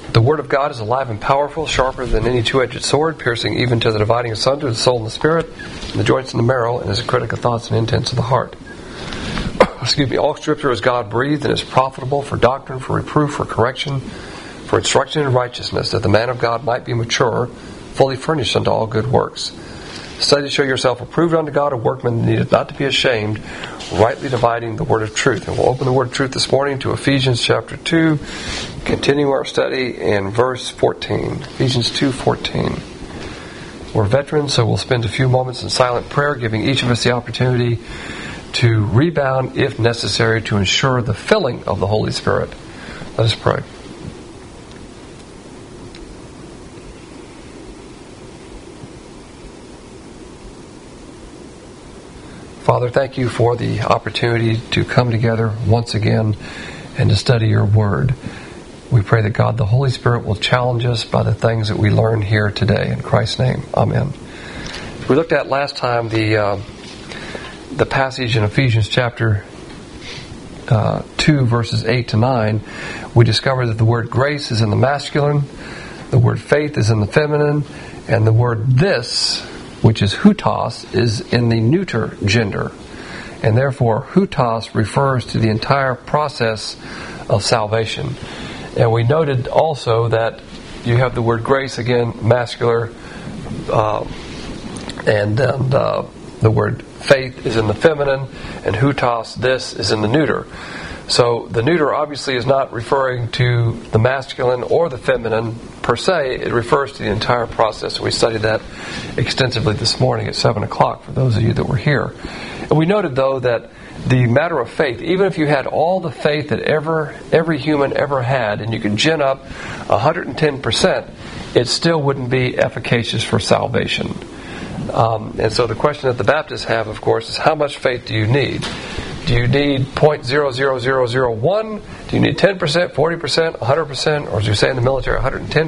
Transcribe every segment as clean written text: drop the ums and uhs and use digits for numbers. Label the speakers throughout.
Speaker 1: The Word of God is alive and powerful, sharper than any two-edged sword, piercing even to the dividing asunder the soul and the spirit, and the joints and the marrow, and is a critic of thoughts and intents of the heart. Excuse me. All Scripture is God-breathed and is profitable for doctrine, for reproof, for correction, for instruction in righteousness, that the man of God might be mature, fully furnished unto all good works. Study to show yourself approved unto God, a workman that needeth not to be ashamed, rightly dividing the word of truth. And we'll open the word of truth this morning to Ephesians chapter 2, continuing our study in verse 14. Ephesians 2:14. We're veterans, so we'll spend a few moments in silent prayer, giving each of us the opportunity to rebound, if necessary, to ensure the filling of the Holy Spirit. Let us pray. Father, thank you for the opportunity to come together once again and to study your word. We pray that God, the Holy Spirit, will challenge us by the things that we learn here today. In Christ's name, amen. We looked at last time the passage in Ephesians chapter 2, verses 8 to 9. We discovered that the word grace is in the masculine, the word faith is in the feminine, and the word this, which is hutos, is in the neuter gender. And therefore, hutos refers to the entire process of salvation. And we noted also that you have the word grace, again, masculine, and the word faith is in the feminine, and hutos, this, is in the neuter. So the neuter obviously is not referring to the masculine or the feminine per se. It refers to the entire process. We studied that extensively this morning at 7 o'clock for those of you that were here. And we noted, though, that the matter of faith, even if you had all the faith that every human ever had, and you could gin up 110%, it still wouldn't be efficacious for salvation. And so the question that the Baptists have, of course, is how much faith do you need? Do you need 0.00001? Do you need 10%, 40%, 100%, or as you say in the military,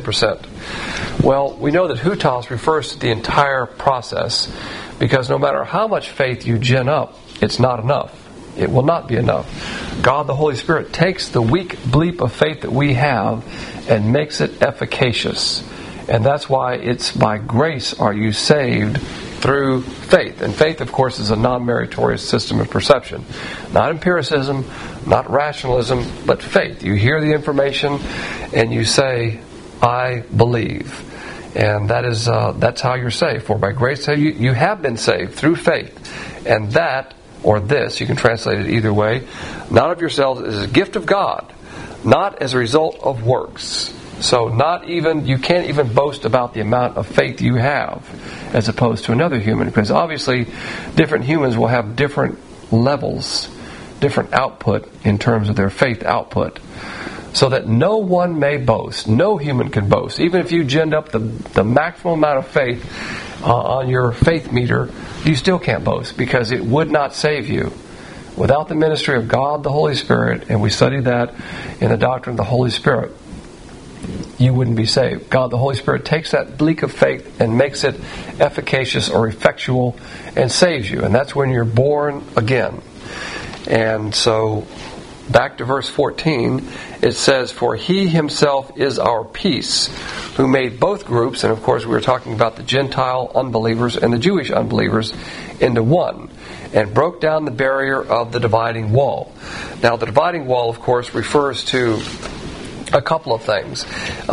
Speaker 1: 110%? Well, we know that hutos refers to the entire process, because no matter how much faith you gin up, it's not enough. It will not be enough. God, the Holy Spirit, takes the weak bleep of faith that we have and makes it efficacious. And that's why it's by grace are you saved through faith. And faith, of course, is a non-meritorious system of perception. Not empiricism, not rationalism, but faith. You hear the information and you say, I believe. And that's how you're saved. For by grace you have been saved through faith. And that, or this, you can translate it either way, not of yourselves, is a gift of God, not as a result of works. So you can't even boast about the amount of faith you have as opposed to another human, because obviously different humans will have different levels, different output in terms of their faith output, so that no one may boast. No human can boast. Even if you ginned up the maximum amount of faith on your faith meter, you still can't boast, because it would not save you. Without the ministry of God the Holy Spirit, and we studied that in the doctrine of the Holy Spirit, you wouldn't be saved. God, the Holy Spirit, takes that bleak of faith and makes it efficacious or effectual and saves you. And that's when you're born again. And so, back to verse 14, it says, for he himself is our peace, who made both groups, and of course we were talking about the Gentile unbelievers and the Jewish unbelievers, into one, and broke down the barrier of the dividing wall. Now, the dividing wall, of course, refers to a couple of things.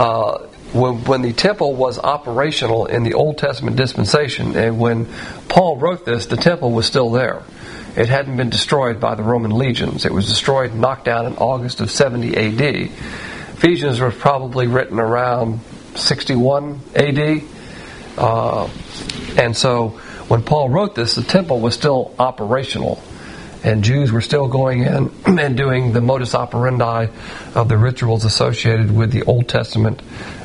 Speaker 1: When the temple was operational in the Old Testament dispensation, and when Paul wrote this, the temple was still there. It hadn't been destroyed by the Roman legions. It was destroyed, knocked down in August of 70 A.D. Ephesians was probably written around 61 A.D. And so when Paul wrote this, the temple was still operational. And Jews were still going in and doing the modus operandi of the rituals associated with the Old Testament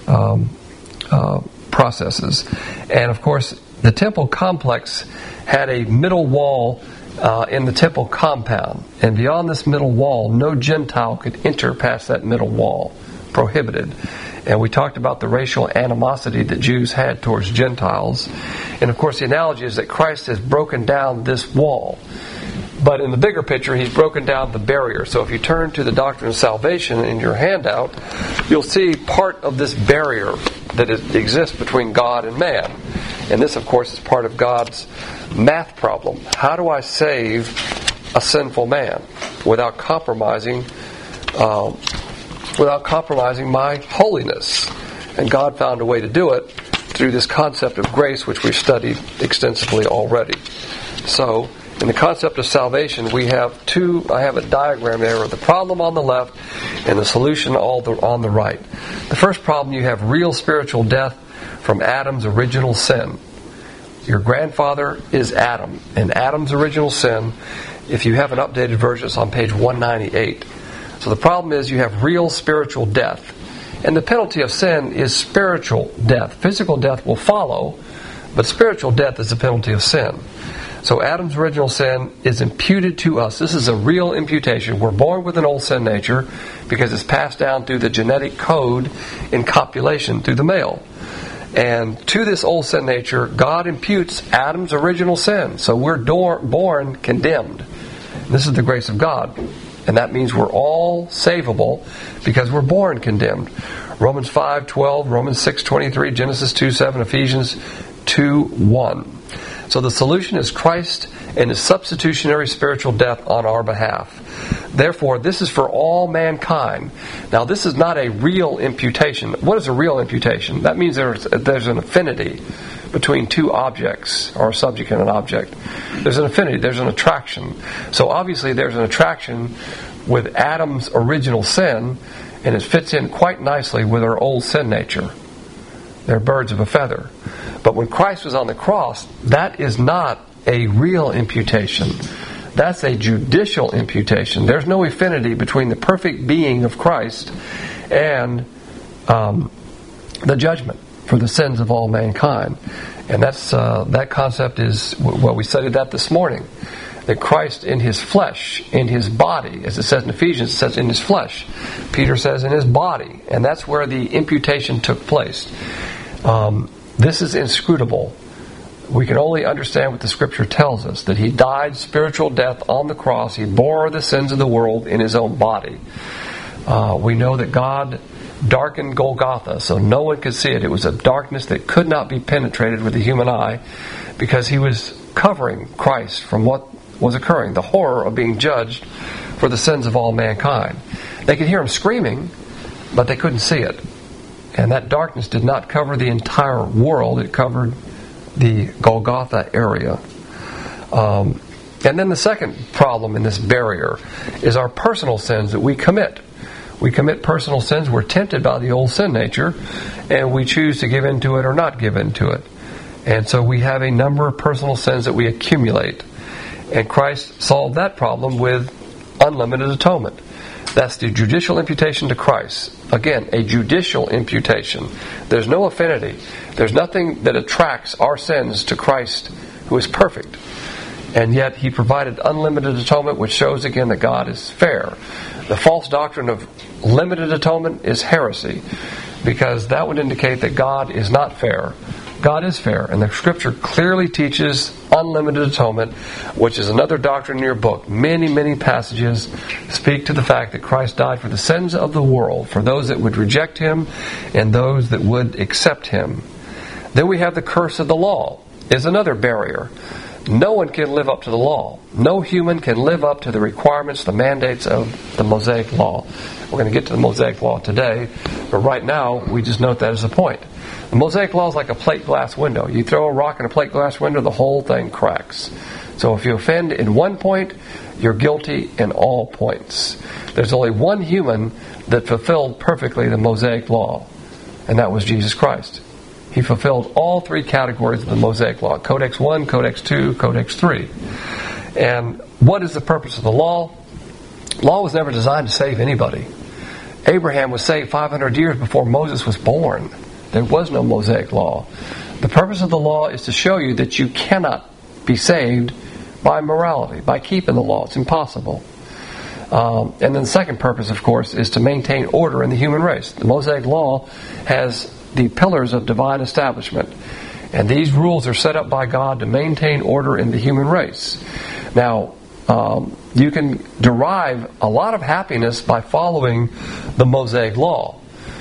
Speaker 1: processes. And of course, the temple complex had a middle wall in the temple compound. And beyond this middle wall, no Gentile could enter past that middle wall. Prohibited. And we talked about the racial animosity that Jews had towards Gentiles. And of course, the analogy is that Christ has broken down this wall. But in the bigger picture, he's broken down the barrier. So if you turn to the doctrine of salvation in your handout, you'll see part of this barrier that exists between God and man. And this, of course, is part of God's math problem. How do I save a sinful man without compromising my holiness? And God found a way to do it through this concept of grace, which we've studied extensively already. So, in the concept of salvation, we have I have a diagram there of the problem on the left and the solution on the right. The first problem, you have real spiritual death from Adam's original sin. Your grandfather is Adam, and Adam's original sin, if you have an updated version, it's on page 198. So the problem is you have real spiritual death. And the penalty of sin is spiritual death. Physical death will follow, but spiritual death is the penalty of sin. So Adam's original sin is imputed to us. This is a real imputation. We're born with an old sin nature because it's passed down through the genetic code in copulation through the male. And to this old sin nature, God imputes Adam's original sin. So we're born condemned. This is the grace of God. And that means we're all savable because we're born condemned. Romans 5:12, Romans 6:23, Genesis 2:7, Ephesians 2:1. So the solution is Christ and His substitutionary spiritual death on our behalf. Therefore, this is for all mankind. Now, this is not a real imputation. What is a real imputation? That means there's an affinity between two objects, or a subject and an object. There's an affinity, there's an attraction. So obviously there's an attraction with Adam's original sin, and it fits in quite nicely with our old sin nature. They're birds of a feather. But when Christ was on the cross, that is not a real imputation. That's a judicial imputation. There's no affinity between the perfect being of Christ and the judgment for the sins of all mankind. And that concept is, well, we studied that this morning. That Christ in His flesh, in His body, as it says in Ephesians, it says in His flesh. Peter says in His body. And that's where the imputation took place. This is inscrutable. We can only understand what the Scripture tells us, that He died spiritual death on the cross. He bore the sins of the world in His own body. We know that God darkened Golgotha so no one could see it. It was a darkness that could not be penetrated with the human eye because He was covering Christ from what was occurring, the horror of being judged for the sins of all mankind. They could hear Him screaming, but they couldn't see it. And that darkness did not cover the entire world. It covered the Golgotha area. And then the second problem in this barrier is our personal sins that we commit. We commit personal sins. We're tempted by the old sin nature, and we choose to give in to it or not give in to it. And so we have a number of personal sins that we accumulate. And Christ solved that problem with unlimited atonement. That's the judicial imputation to Christ. Again, a judicial imputation. There's no affinity. There's nothing that attracts our sins to Christ, who is perfect. And yet He provided unlimited atonement, which shows again that God is fair. The false doctrine of limited atonement is heresy, because that would indicate that God is not fair. God is fair, and the Scripture clearly teaches unlimited atonement, which is another doctrine in your book. Many, many passages speak to the fact that Christ died for the sins of the world, for those that would reject Him and those that would accept Him. Then we have the curse of the law, is another barrier. No one can live up to the law. No human can live up to the requirements, the mandates of the Mosaic Law. We're going to get to the Mosaic Law today, but right now we just note that as a point. The Mosaic Law is like a plate glass window. You throw a rock in a plate glass window, the whole thing cracks. So if you offend in one point, you're guilty in all points. There's only one human that fulfilled perfectly the Mosaic Law, and that was Jesus Christ. He fulfilled all three categories of the Mosaic Law. Codex 1, Codex 2, Codex 3. And what is the purpose of the law? Law was never designed to save anybody. Abraham was saved 500 years before Moses was born. There was no Mosaic Law. The purpose of the law is to show you that you cannot be saved by morality, by keeping the law. It's impossible. And then the second purpose, of course, is to maintain order in the human race. The Mosaic Law has the pillars of divine establishment. And these rules are set up by God to maintain order in the human race. Now, you can derive a lot of happiness by following the Mosaic law.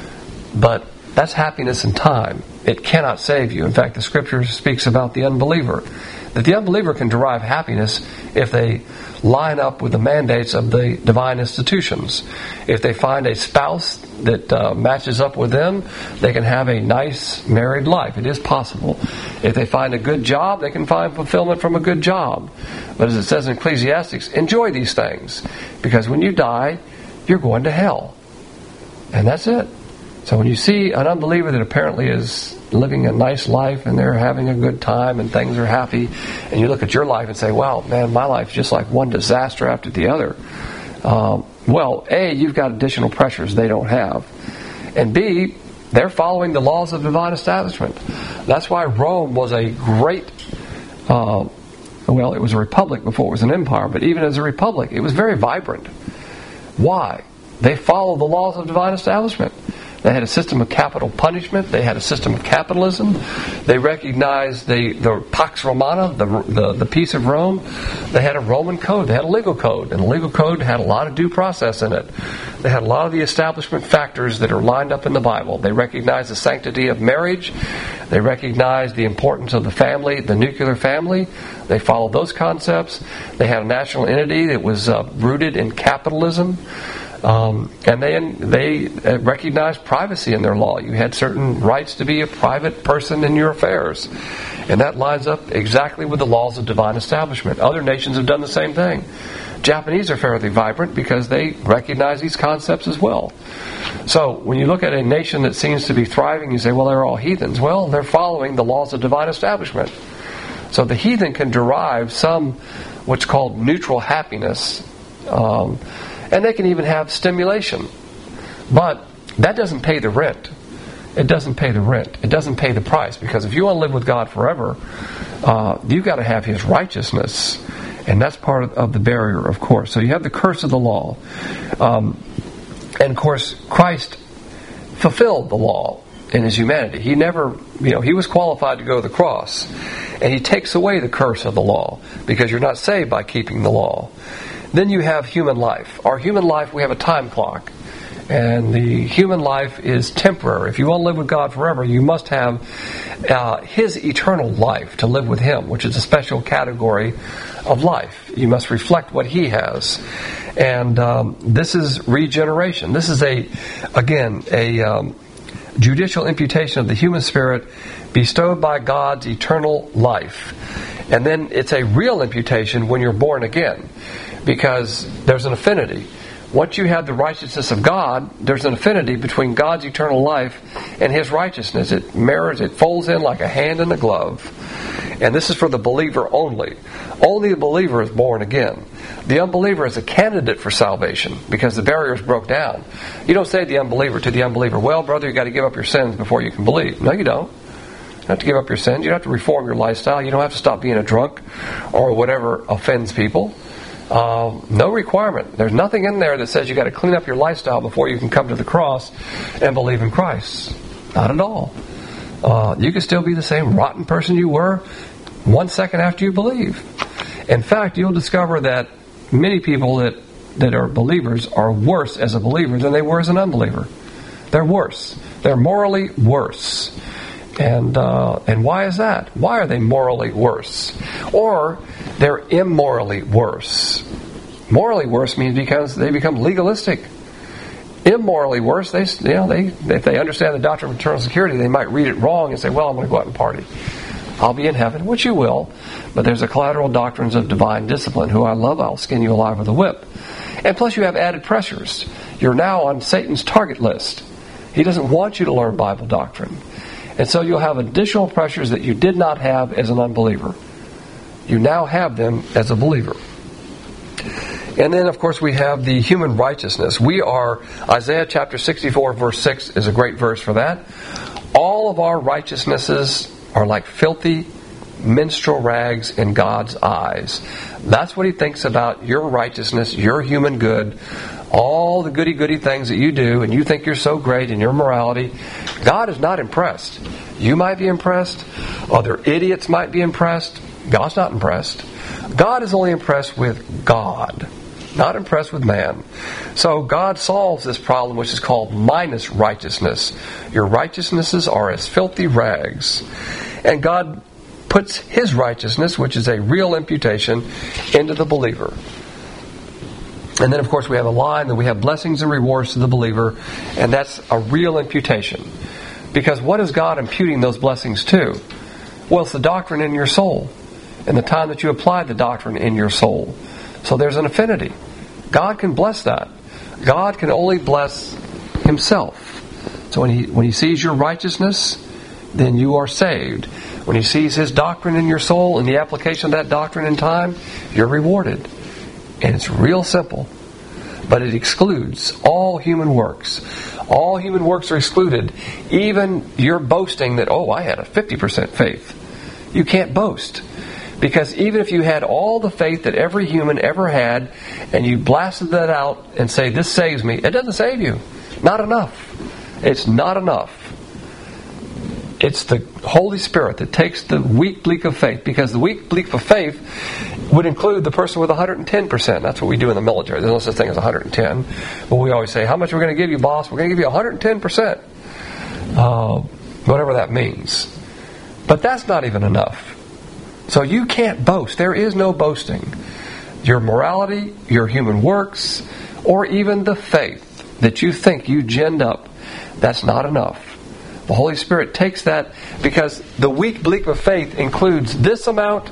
Speaker 1: But that's happiness in time. It cannot save you. In fact, the Scripture speaks about the unbeliever. That the unbeliever can derive happiness if they line up with the mandates of the divine institutions. If they find a spouse that matches up with them, they can have a nice married life. It is possible. If they find a good job, they can find fulfillment from a good job. But as it says in Ecclesiastes, enjoy these things, because when you die, you're going to hell. And that's it. So when you see an unbeliever that apparently is living a nice life and they're having a good time and things are happy, and you look at your life and say, wow, man, my life's just like one disaster after the other. Well, A, you've got additional pressures they don't have. And B, they're following the laws of divine establishment. That's why Rome was a great, well, it was a republic before it was an empire, but even as a republic, it was very vibrant. Why? They followed the laws of divine establishment. They had a system of capital punishment. They had a system of capitalism. They recognized the Pax Romana, the peace of Rome. They had a Roman code. They had a legal code. And the legal code had a lot of due process in it. They had a lot of the establishment factors that are lined up in the Bible. They recognized the sanctity of marriage. They recognized the importance of the family, the nuclear family. They followed those concepts. They had a national entity that was rooted in capitalism. And they recognized privacy in their law. You had certain rights to be a private person in your affairs. And that lines up exactly with the laws of divine establishment. Other nations have done the same thing. Japanese are fairly vibrant because they recognize these concepts as well. So when you look at a nation that seems to be thriving, you say, well, they're all heathens. Well, they're following the laws of divine establishment. So the heathen can derive some what's called neutral happiness, and they can even have stimulation. But that doesn't pay the rent. It doesn't pay the rent. It doesn't pay the price. Because if you want to live with God forever, you've got to have His righteousness. And that's part of the barrier, of course. So you have the curse of the law. And of course, Christ fulfilled the law in His humanity. He never, He was qualified to go to the cross. And He takes away the curse of the law. Because you're not saved by keeping the law. Then you have human life. Our human life, we have a time clock. And the human life is temporary. If you want to live with God forever, you must have His eternal life to live with Him, which is a special category of life. You must reflect what He has. And this is regeneration. This is a judicial imputation of the human spirit bestowed by God's eternal life. And then it's a real imputation when you're born again. Because there's an affinity. Once you have the righteousness of God, there's an affinity between God's eternal life and His righteousness. It mirrors, it folds in like a hand in a glove. And this is for the believer only. Only the believer is born again. The unbeliever is a candidate for salvation because the barriers broke down. You don't say to the unbeliever, well, brother, you've got to give up your sins before you can believe. No, you don't. You don't have to give up your sins. You don't have to reform your lifestyle. You don't have to stop being a drunk or whatever offends people. No requirement. There's nothing in there that says you got to clean up your lifestyle before you can come to the cross and believe in Christ. Not at all. You can still be the same rotten person you were 1 second after you believe. In fact, you'll discover that many people that are believers are worse as a believer than they were as an unbeliever. They're worse. They're morally worse. And why is that? Why are they morally worse? Or they're immorally worse. Morally worse means because they become legalistic. Immorally worse, if they understand the doctrine of eternal security, they might read it wrong and say, well, I'm going to go out and party. I'll be in heaven, which you will. But there's the collateral doctrines of divine discipline. Who I love, I'll skin you alive with a whip. And plus you have added pressures. You're now on Satan's target list. He doesn't want you to learn Bible doctrine. And so you'll have additional pressures that you did not have as an unbeliever. You now have them as a believer. And then, of course, we have the human righteousness. Isaiah chapter 64, verse 6 is a great verse for that. All of our righteousnesses are like filthy minstrel rags in God's eyes. That's what He thinks about your righteousness, your human good, all the goody things that you do, and you think you're so great in your morality. God is not impressed. You might be impressed. Other idiots might be impressed. God's not impressed. God is only impressed with God, not impressed with man. So God solves this problem, which is called minus righteousness. Your righteousnesses are as filthy rags. And God puts His righteousness, which is a real imputation, into the believer. And then, of course, we have a line that we have blessings and rewards to the believer, and that's a real imputation. Because what is God imputing those blessings to? Well, it's the doctrine in your soul, and the time that you apply the doctrine in your soul. So there's an affinity. God can bless that. God can only bless Himself. So when He sees your righteousness, then you are saved. When He sees His doctrine in your soul and the application of that doctrine in time, you're rewarded. And it's real simple. But it excludes all human works. All human works are excluded. Even your boasting that, I had a 50% faith. You can't boast. Because even if you had all the faith that every human ever had, and you blasted that out and say, this saves me, it doesn't save you. Not enough. It's not enough. It's the Holy Spirit that takes the weak bleak of faith, because the weak bleak of faith would include the person with 110%. That's what we do in the military. There's no such thing as 110. But we always say, how much are we going to give you, boss? We're going to give you 110%. Whatever that means. But that's not even enough. So you can't boast. There is no boasting. Your morality, your human works, or even the faith that you think you ginned up, that's not enough. The Holy Spirit takes that, because the weak bleak of faith includes this amount,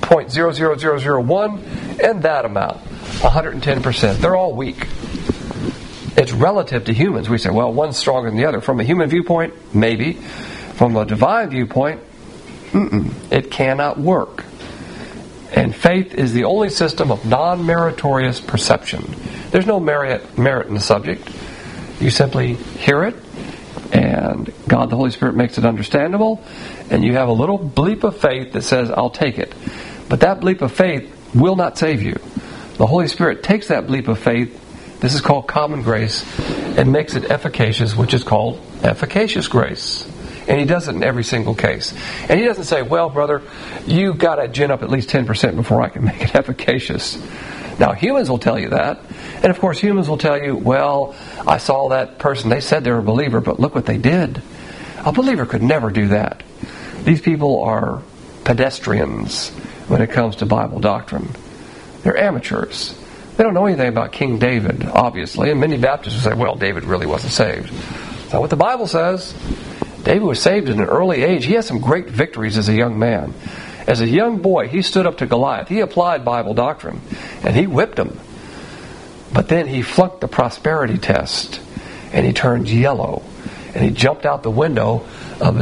Speaker 1: 0.00001, and that amount, 110%. They're all weak. It's relative to humans. We say, well, one's stronger than the other. From a human viewpoint, maybe. From a divine viewpoint, it cannot work. And faith is the only system of non-meritorious perception. There's no merit in the subject. You simply hear it, and God the Holy Spirit makes it understandable, and you have a little bleep of faith that says, I'll take it. But that bleep of faith will not save you. The Holy Spirit takes that bleep of faith, this is called common grace, and makes it efficacious, which is called efficacious grace. And He does it in every single case. And He doesn't say, well, brother, you've got to gin up at least 10% before I can make it efficacious. Now, humans will tell you that. And of course, humans will tell you, well, I saw that person, they said they were a believer, but look what they did. A believer could never do that. These people are pedestrians when it comes to Bible doctrine. They're amateurs. They don't know anything about King David, obviously. And many Baptists will say, well, David really wasn't saved. That's not what the Bible says. David was saved at an early age. He had some great victories as a young man. As a young boy, he stood up to Goliath. He applied Bible doctrine, and he whipped him. But then he flunked the prosperity test, and he turned yellow, and he jumped out the window of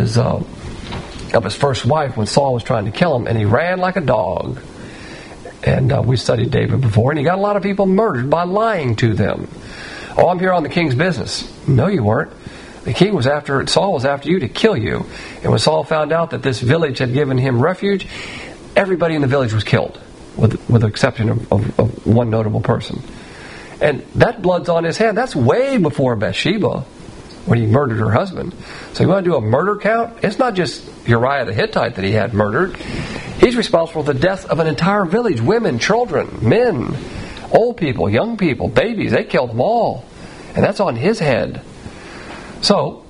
Speaker 1: his first wife when Saul was trying to kill him, and he ran like a dog. And we studied David before, and he got a lot of people murdered by lying to them. Oh, I'm here on the king's business. No, you weren't. Saul was after you to kill you. And when Saul found out that this village had given him refuge, everybody in the village was killed, with the exception of one notable person. And that blood's on his hand. That's way before Bathsheba, when he murdered her husband. So you want to do a murder count? It's not just Uriah the Hittite that he had murdered. He's responsible for the death of an entire village. Women, children, men, old people, young people, babies. They killed them all. And that's on his head. So,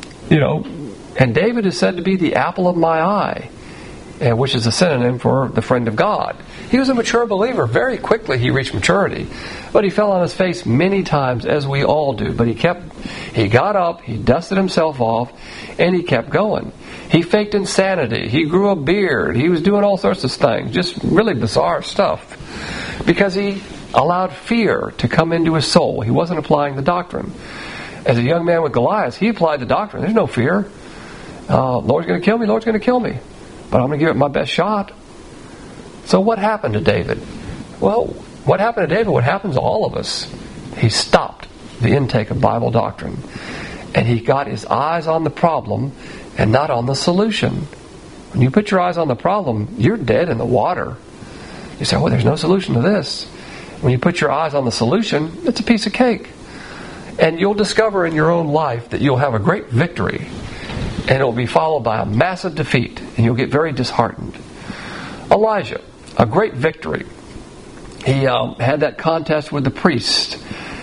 Speaker 1: and David is said to be the apple of my eye, which is a synonym for the friend of God. He was a mature believer. Very quickly he reached maturity. But he fell on his face many times, as we all do. But he got up, he dusted himself off, and he kept going. He faked insanity. He grew a beard. He was doing all sorts of things. Just really bizarre stuff. Because he allowed fear to come into his soul. He wasn't applying the doctrine. As a young man with Goliath, he applied the doctrine. There's no fear. Lord's going to kill me, Lord's going to kill me. But I'm going to give it my best shot. So what happened to David? Well, what happened to David? What happens to all of us? He stopped the intake of Bible doctrine. And he got his eyes on the problem and not on the solution. When you put your eyes on the problem, you're dead in the water. You say, well, there's no solution to this. When you put your eyes on the solution, it's a piece of cake. And you'll discover in your own life that you'll have a great victory, and it will be followed by a massive defeat, and you'll get very disheartened. Elijah, a great victory. He had that contest with the priest,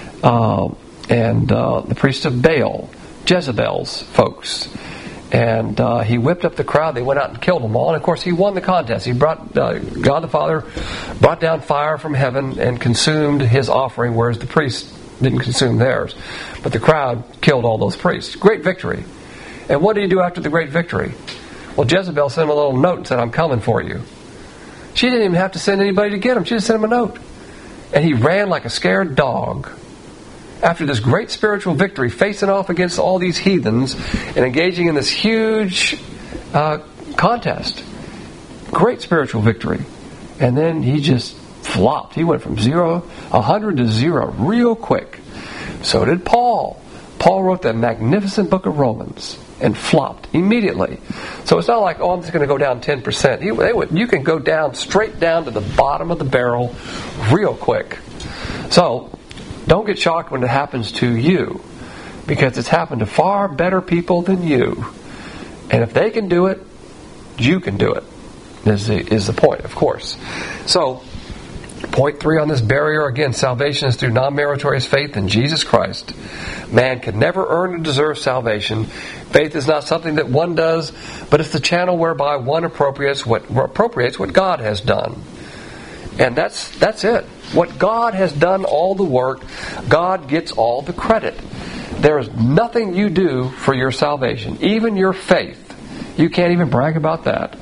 Speaker 1: and the priest of Baal, Jezebel's folks. And he whipped up the crowd. They went out and killed them all. And of course, he won the contest. He brought God the Father brought down fire from heaven and consumed his offering, whereas the priests didn't consume theirs. But the crowd killed all those priests. Great victory. And what did he do after the great victory? Well, Jezebel sent him a little note and said, "I'm coming for you." She didn't even have to send anybody to get him. She just sent him a note. And he ran like a scared dog. After this great spiritual victory, facing off against all these heathens and engaging in this huge contest. Great spiritual victory. And then he just flopped. He went from 100 to 0 real quick. So did Paul. Paul wrote that magnificent book of Romans and flopped immediately. So it's not like, I'm just going to go down 10%. You can go down straight down to the bottom of the barrel real quick. So don't get shocked when it happens to you, because it's happened to far better people than you. And if they can do it, you can do it, is the point, of course. So, point 3 on this barrier, again, salvation is through non-meritorious faith in Jesus Christ. Man can never earn or deserve salvation. Faith is not something that one does, but it's the channel whereby one appropriates what God has done. And that's it. What God has done all the work, God gets all the credit. There is nothing you do for your salvation, even your faith. You can't even brag about that,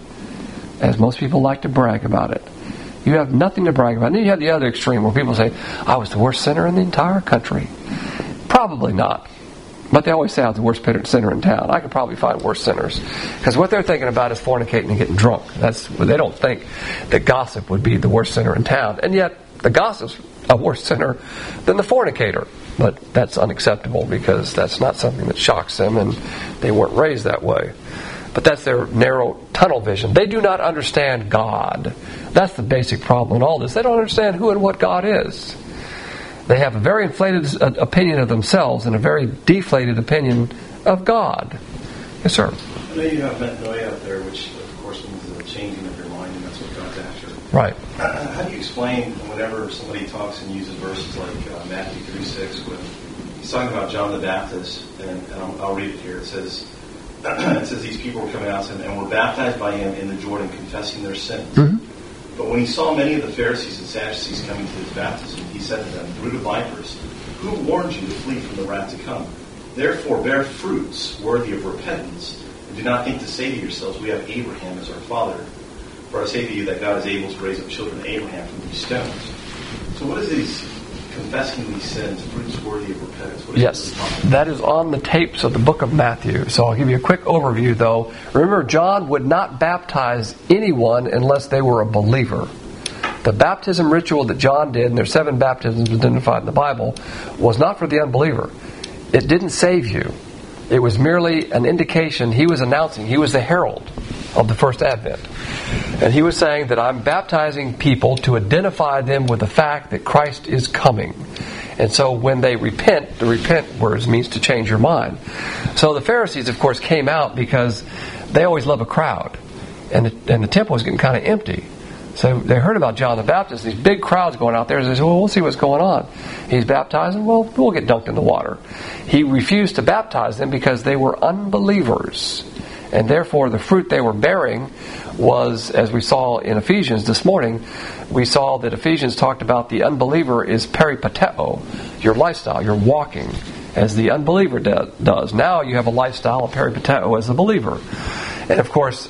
Speaker 1: as most people like to brag about it. You have nothing to brag about. And then you have the other extreme where people say, "I was the worst sinner in the entire country." Probably not. But they always say I was the worst sinner in town. I could probably find worse sinners. Because what they're thinking about is fornicating and getting drunk. They don't think that gossip would be the worst sinner in town. And yet, the gossip's a worse sinner than the fornicator. But that's unacceptable, because that's not something that shocks them, and they weren't raised that way. But that's their narrow tunnel vision. They do not understand God. That's the basic problem in all this. They don't understand who and what God is. They have a very inflated opinion of themselves and a very deflated opinion of God. Yes, sir?
Speaker 2: I know you have metanoia out there, which of course means the changing of your mind, and that's what God's after.
Speaker 1: Right.
Speaker 2: How do you explain whenever somebody talks and uses verses like Matthew 3:6, when he's talking about John the Baptist, and I'll read it here. It says these people were coming out and were baptized by him in the Jordan, confessing their sins. Mm-hmm. But when he saw many of the Pharisees and Sadducees coming to his baptism, he said to them, "Brood of vipers, who warned you to flee from the wrath to come? Therefore bear fruits worthy of repentance, and do not think to say to yourselves, 'We have Abraham as our father.' For I say to you that God is able to raise up children of Abraham from these stones." So what is these confessing these sins, fruits worthy of repentance?
Speaker 1: Yes, that is on the tapes of the book of Matthew. So I'll give you a quick overview, though. Remember, John would not baptize anyone unless they were a believer. The baptism ritual that John did, and there's 7 baptisms identified in the Bible, was not for the unbeliever. It didn't save you. It was merely an indication. He was announcing. He was the herald of the first advent. And he was saying that I'm baptizing people to identify them with the fact that Christ is coming. And so when they repent, the repent words means to change your mind. So the Pharisees, of course, came out because they always love a crowd. And the temple was getting kind of empty. So they heard about John the Baptist, these big crowds going out there. And they said, "Well, we'll see what's going on. He's baptizing, well, we'll get dunked in the water." He refused to baptize them because they were unbelievers. And therefore, the fruit they were bearing was, as we saw in Ephesians this morning, we saw that Ephesians talked about the unbeliever is peripateo, your lifestyle, your walking, as the unbeliever does. Now you have a lifestyle of peripateo as a believer. And of course,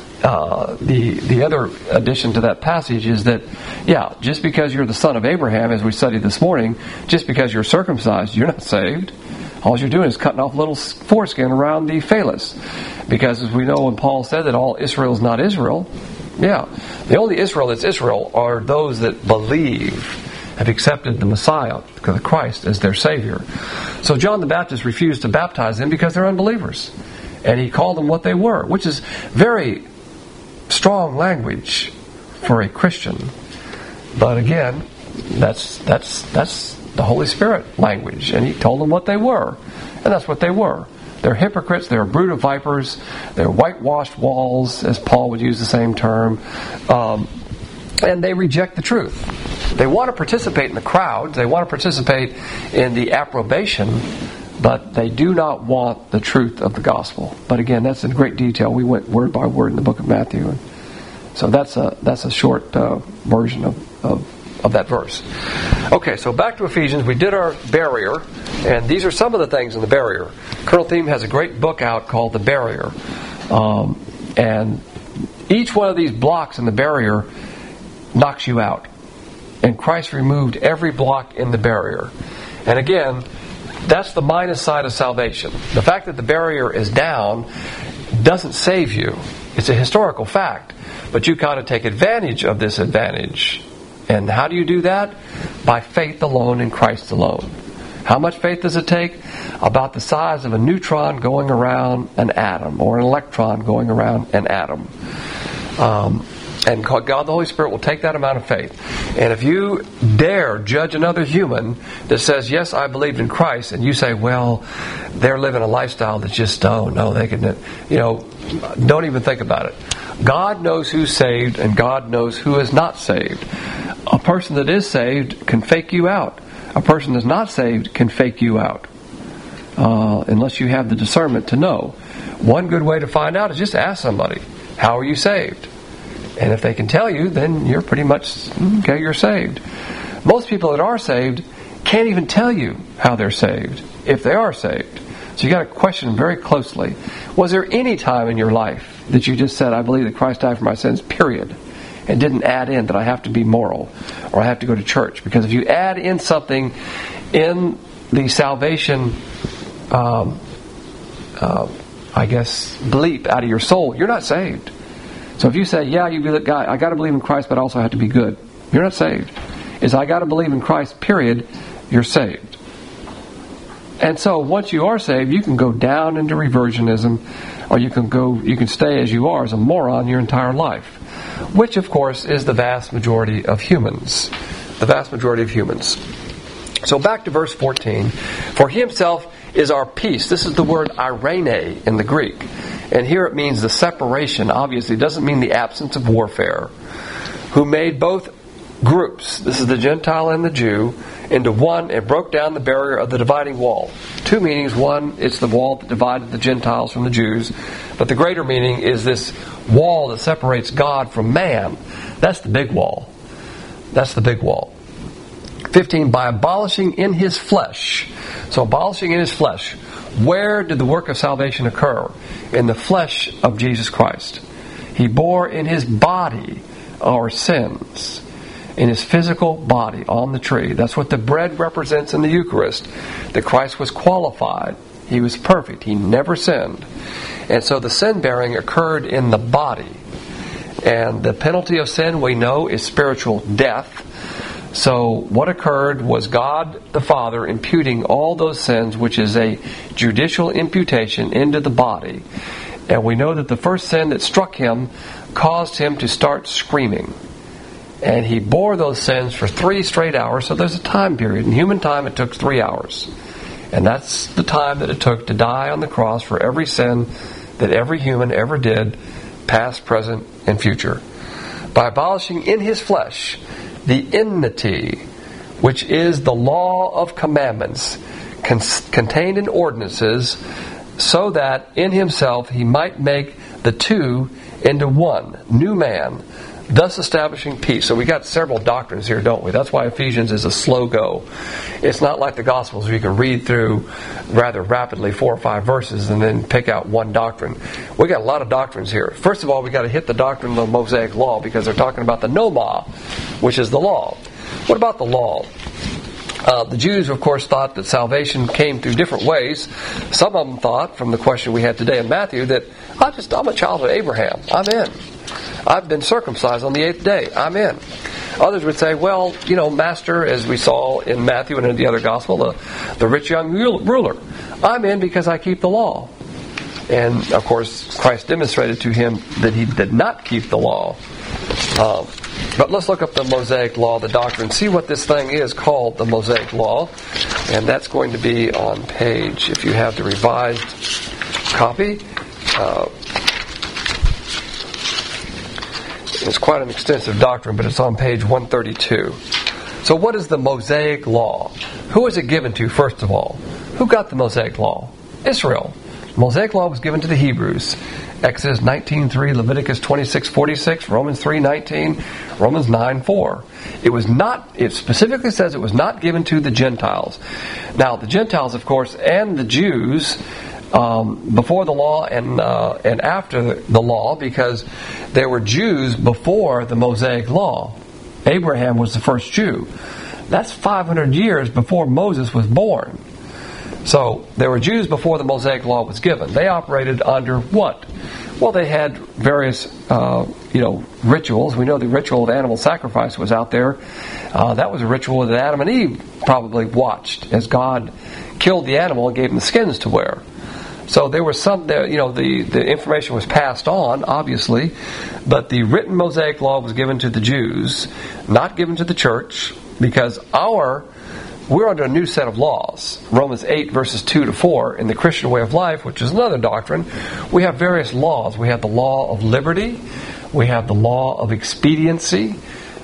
Speaker 1: the other addition to that passage is that, just because you're the son of Abraham, as we studied this morning, just because you're circumcised, you're not saved. All you're doing is cutting off a little foreskin around the phallus. Because as we know, when Paul said that all Israel is not Israel, the only Israel that's Israel are those that believe, have accepted the Messiah, the Christ, as their Savior. So John the Baptist refused to baptize them because they're unbelievers. And he called them what they were, which is very strong language for a Christian. But again, that's the Holy Spirit language. And he told them what they were. And that's what they were. They're hypocrites. They're a brood of vipers. They're whitewashed walls, as Paul would use the same term. And they reject the truth. They want to participate in the crowds. They want to participate in the approbation, but they do not want the truth of the gospel. But again, that's in great detail. We went word by word in the book of Matthew. And so that's a short version of that verse. Okay, so back to Ephesians. We did our barrier, and these are some of the things in the barrier. Colonel Thiem has a great book out called The Barrier. And each one of these blocks in the barrier knocks you out. And Christ removed every block in the barrier. And again, that's the minus side of salvation. The fact that the barrier is down doesn't save you. It's a historical fact. But you've got to take advantage of this advantage. And how do you do that? By faith alone in Christ alone. How much faith does it take? About the size of a neutron going around an atom, or an electron going around an atom. And God the Holy Spirit will take that amount of faith. And if you dare judge another human that says, yes, I believed in Christ, and you say, well, they're living a lifestyle that's just, oh, no, they can, don't even think about it. God knows who's saved, and God knows who is not saved. A person that is saved can fake you out. A person that's not saved can fake you out. Unless you have the discernment to know. One good way to find out is just ask somebody, how are you saved? And if they can tell you, then you're pretty much, okay, you're saved. Most people that are saved can't even tell you how they're saved, if they are saved. So you got to question them very closely. Was there any time in your life that you just said, I believe that Christ died for my sins, period, and didn't add in that I have to be moral, or I have to go to church? Because if you add in something in the salvation, bleep out of your soul, you're not saved. So if you say, yeah, you be that guy, I got to believe in Christ, but I also have to be good, you're not saved. Is I got to believe in Christ, period, you're saved. And so once you are saved, you can go down into reversionism, or you can stay as you are as a moron your entire life, which of course is the vast majority of humans. The vast majority of humans. So back to verse 14. For he himself is our peace. This is the word eirene in the Greek. And here it means the separation. Obviously, it doesn't mean the absence of warfare. Who made both groups, this is the Gentile and the Jew, into one and broke down the barrier of the dividing wall. Two meanings. One, it's the wall that divided the Gentiles from the Jews. But the greater meaning is this wall that separates God from man. That's the big wall. That's the big wall. 15, by abolishing in his flesh. So abolishing in his flesh. Where did the work of salvation occur? In the flesh of Jesus Christ. He bore in his body our sins. In his physical body on the tree. That's what the bread represents in the Eucharist. That Christ was qualified. He was perfect. He never sinned. And so the sin bearing occurred in the body. And the penalty of sin, we know, is spiritual death. So what occurred was God the Father imputing all those sins, which is a judicial imputation, into the body. And we know that the first sin that struck him caused him to start screaming. And he bore those sins for 3 straight hours. So there's a time period. In human time, it took 3 hours. And that's the time that it took to die on the cross for every sin that every human ever did, past, present, and future. By abolishing in his flesh the enmity, which is the law of commandments, contained in ordinances, so that in himself he might make the two into one, new man, thus establishing peace. So we got several doctrines here, don't we? That's why Ephesians is a slow go. It's not like the Gospels where you can read through rather rapidly 4 or 5 verses and then pick out one doctrine. We got a lot of doctrines here. First of all, we got to hit the doctrine of the Mosaic Law, because they're talking about the Noma, which is the law. What about the law? The Jews, of course, thought that salvation came through different ways. Some of them thought, from the question we had today in Matthew, that I'm a child of Abraham. I'm in. I've been circumcised on the 8th day. I'm in. Others would say, well, Master, as we saw in Matthew and in the other gospel, the rich young ruler, I'm in because I keep the law. And, of course, Christ demonstrated to him that he did not keep the law. But let's look up the Mosaic Law, the doctrine, see what this thing is called, the Mosaic Law. And that's going to be on page, if you have the revised copy. It's quite an extensive doctrine, but it's on page 132. So what is the Mosaic Law? Who is it given to, first of all? Who got the Mosaic Law? Israel. The Mosaic Law was given to the Hebrews. Exodus 19:3, Leviticus 26:46, Romans 3:19, Romans 9:4. It specifically says it was not given to the Gentiles. Now, the Gentiles, of course, and the Jews, before the law and after the law, because there were Jews before the Mosaic Law. Abraham was the first Jew. That's 500 years before Moses was born. So there were Jews before the Mosaic Law was given. They operated under what? Well, they had various rituals. We know the ritual of animal sacrifice was out there. That was a ritual that Adam and Eve probably watched as God killed the animal and gave them the skins to wear. So there was some there, the information was passed on, obviously, but the written Mosaic Law was given to the Jews, not given to the church, because we're under a new set of laws. Romans 8 verses 2 to 4 in the Christian way of life, which is another doctrine, we have various laws. We have the law of liberty, we have the law of expediency,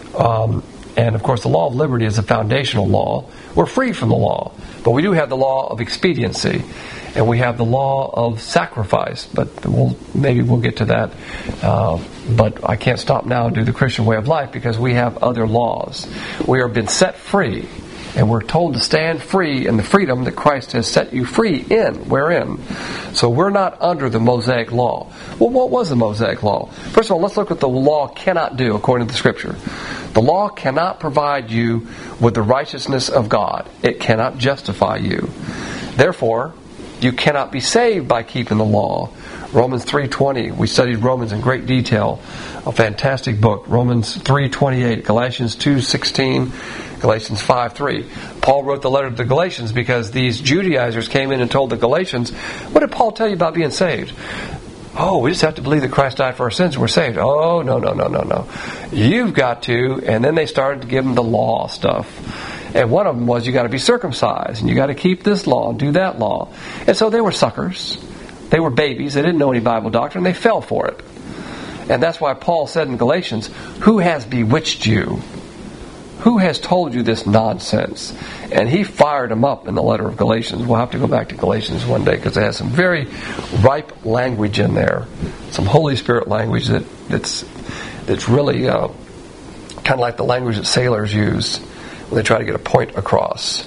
Speaker 1: and of course the law of liberty is a foundational law. We're free from the law, but we do have the law of expediency. And we have the law of sacrifice, but maybe we'll get to that. But I can't stop now and do the Christian way of life because we have other laws. We have been set free, and we're told to stand free in the freedom that Christ has set you free in. We're in. So we're not under the Mosaic Law. Well, what was the Mosaic Law? First of all, let's look at what the law cannot do according to the Scripture. The law cannot provide you with the righteousness of God. It cannot justify you. Therefore, you cannot be saved by keeping the law. Romans 3:20. We studied Romans in great detail. A fantastic book. Romans 3:28. Galatians 2:16. Galatians 5:3. Paul wrote the letter to the Galatians because these Judaizers came in and told the Galatians, what did Paul tell you about being saved? Oh, we just have to believe that Christ died for our sins and we're saved. Oh, no. You've got to. And then they started to give them the law stuff. And one of them was you got to be circumcised and you got to keep this law and do that law. And so they were suckers. They were babies. They didn't know any Bible doctrine. They fell for it. And that's why Paul said in Galatians, who has bewitched you? Who has told you this nonsense? And he fired them up in the letter of Galatians. We'll have to go back to Galatians one day because it has some very ripe language in there. Some Holy Spirit language that's really kind of like the language that sailors use when they try to get a point across.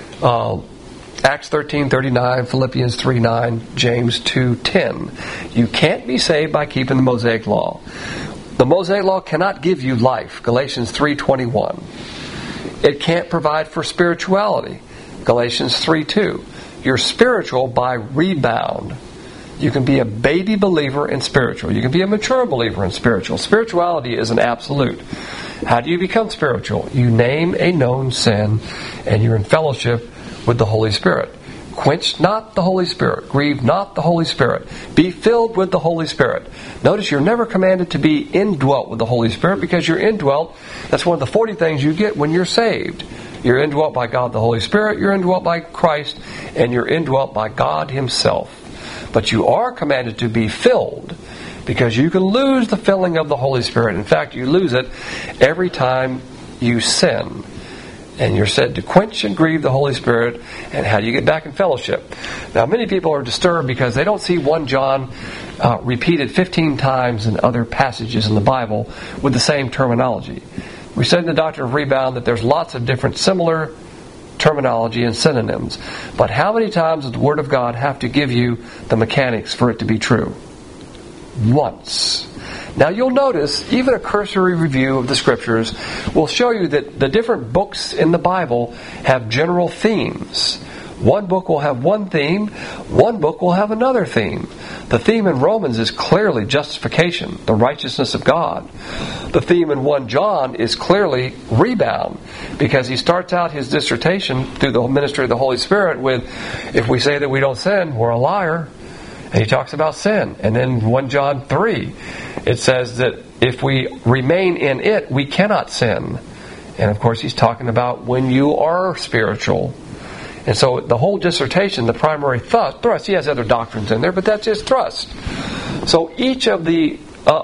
Speaker 1: Acts 13:39, Philippians 3:9, James 2:10. You can't be saved by keeping the Mosaic Law. The Mosaic Law cannot give you life, Galatians 3:21. It can't provide for spirituality, Galatians 3:2. You're spiritual by rebound. You can be a baby believer in spiritual. You can be a mature believer in spiritual. Spirituality is an absolute. How do you become spiritual? You name a known sin, and you're in fellowship with the Holy Spirit. Quench not the Holy Spirit. Grieve not the Holy Spirit. Be filled with the Holy Spirit. Notice you're never commanded to be indwelt with the Holy Spirit because you're indwelt. That's one of the 40 things you get when you're saved. You're indwelt by God the Holy Spirit, you're indwelt by Christ, and you're indwelt by God Himself. But you are commanded to be filled, because you can lose the filling of the Holy Spirit. In fact, you lose it every time you sin. And you're said to quench and grieve the Holy Spirit. And how do you get back in fellowship? Now, many people are disturbed because they don't see 1 John repeated 15 times in other passages in the Bible with the same terminology. We said in the Doctrine of Rebound that there's lots of different similar terminology and synonyms. But how many times does the Word of God have to give you the mechanics for it to be true? Once. Now you'll notice, even a cursory review of the Scriptures will show you that the different books in the Bible have general themes. One book will have one theme, one book will have another theme. The theme in Romans is clearly justification, the righteousness of God. The theme in 1 John is clearly rebound, because he starts out his dissertation through the ministry of the Holy Spirit with, if we say that we don't sin, we're a liar. And he talks about sin. And then 1 John 3 it says that if we remain in it, we cannot sin. And of course, he's talking about when you are spiritual. And so the whole dissertation, the primary thrust, he has other doctrines in there, but that's his thrust. So each of these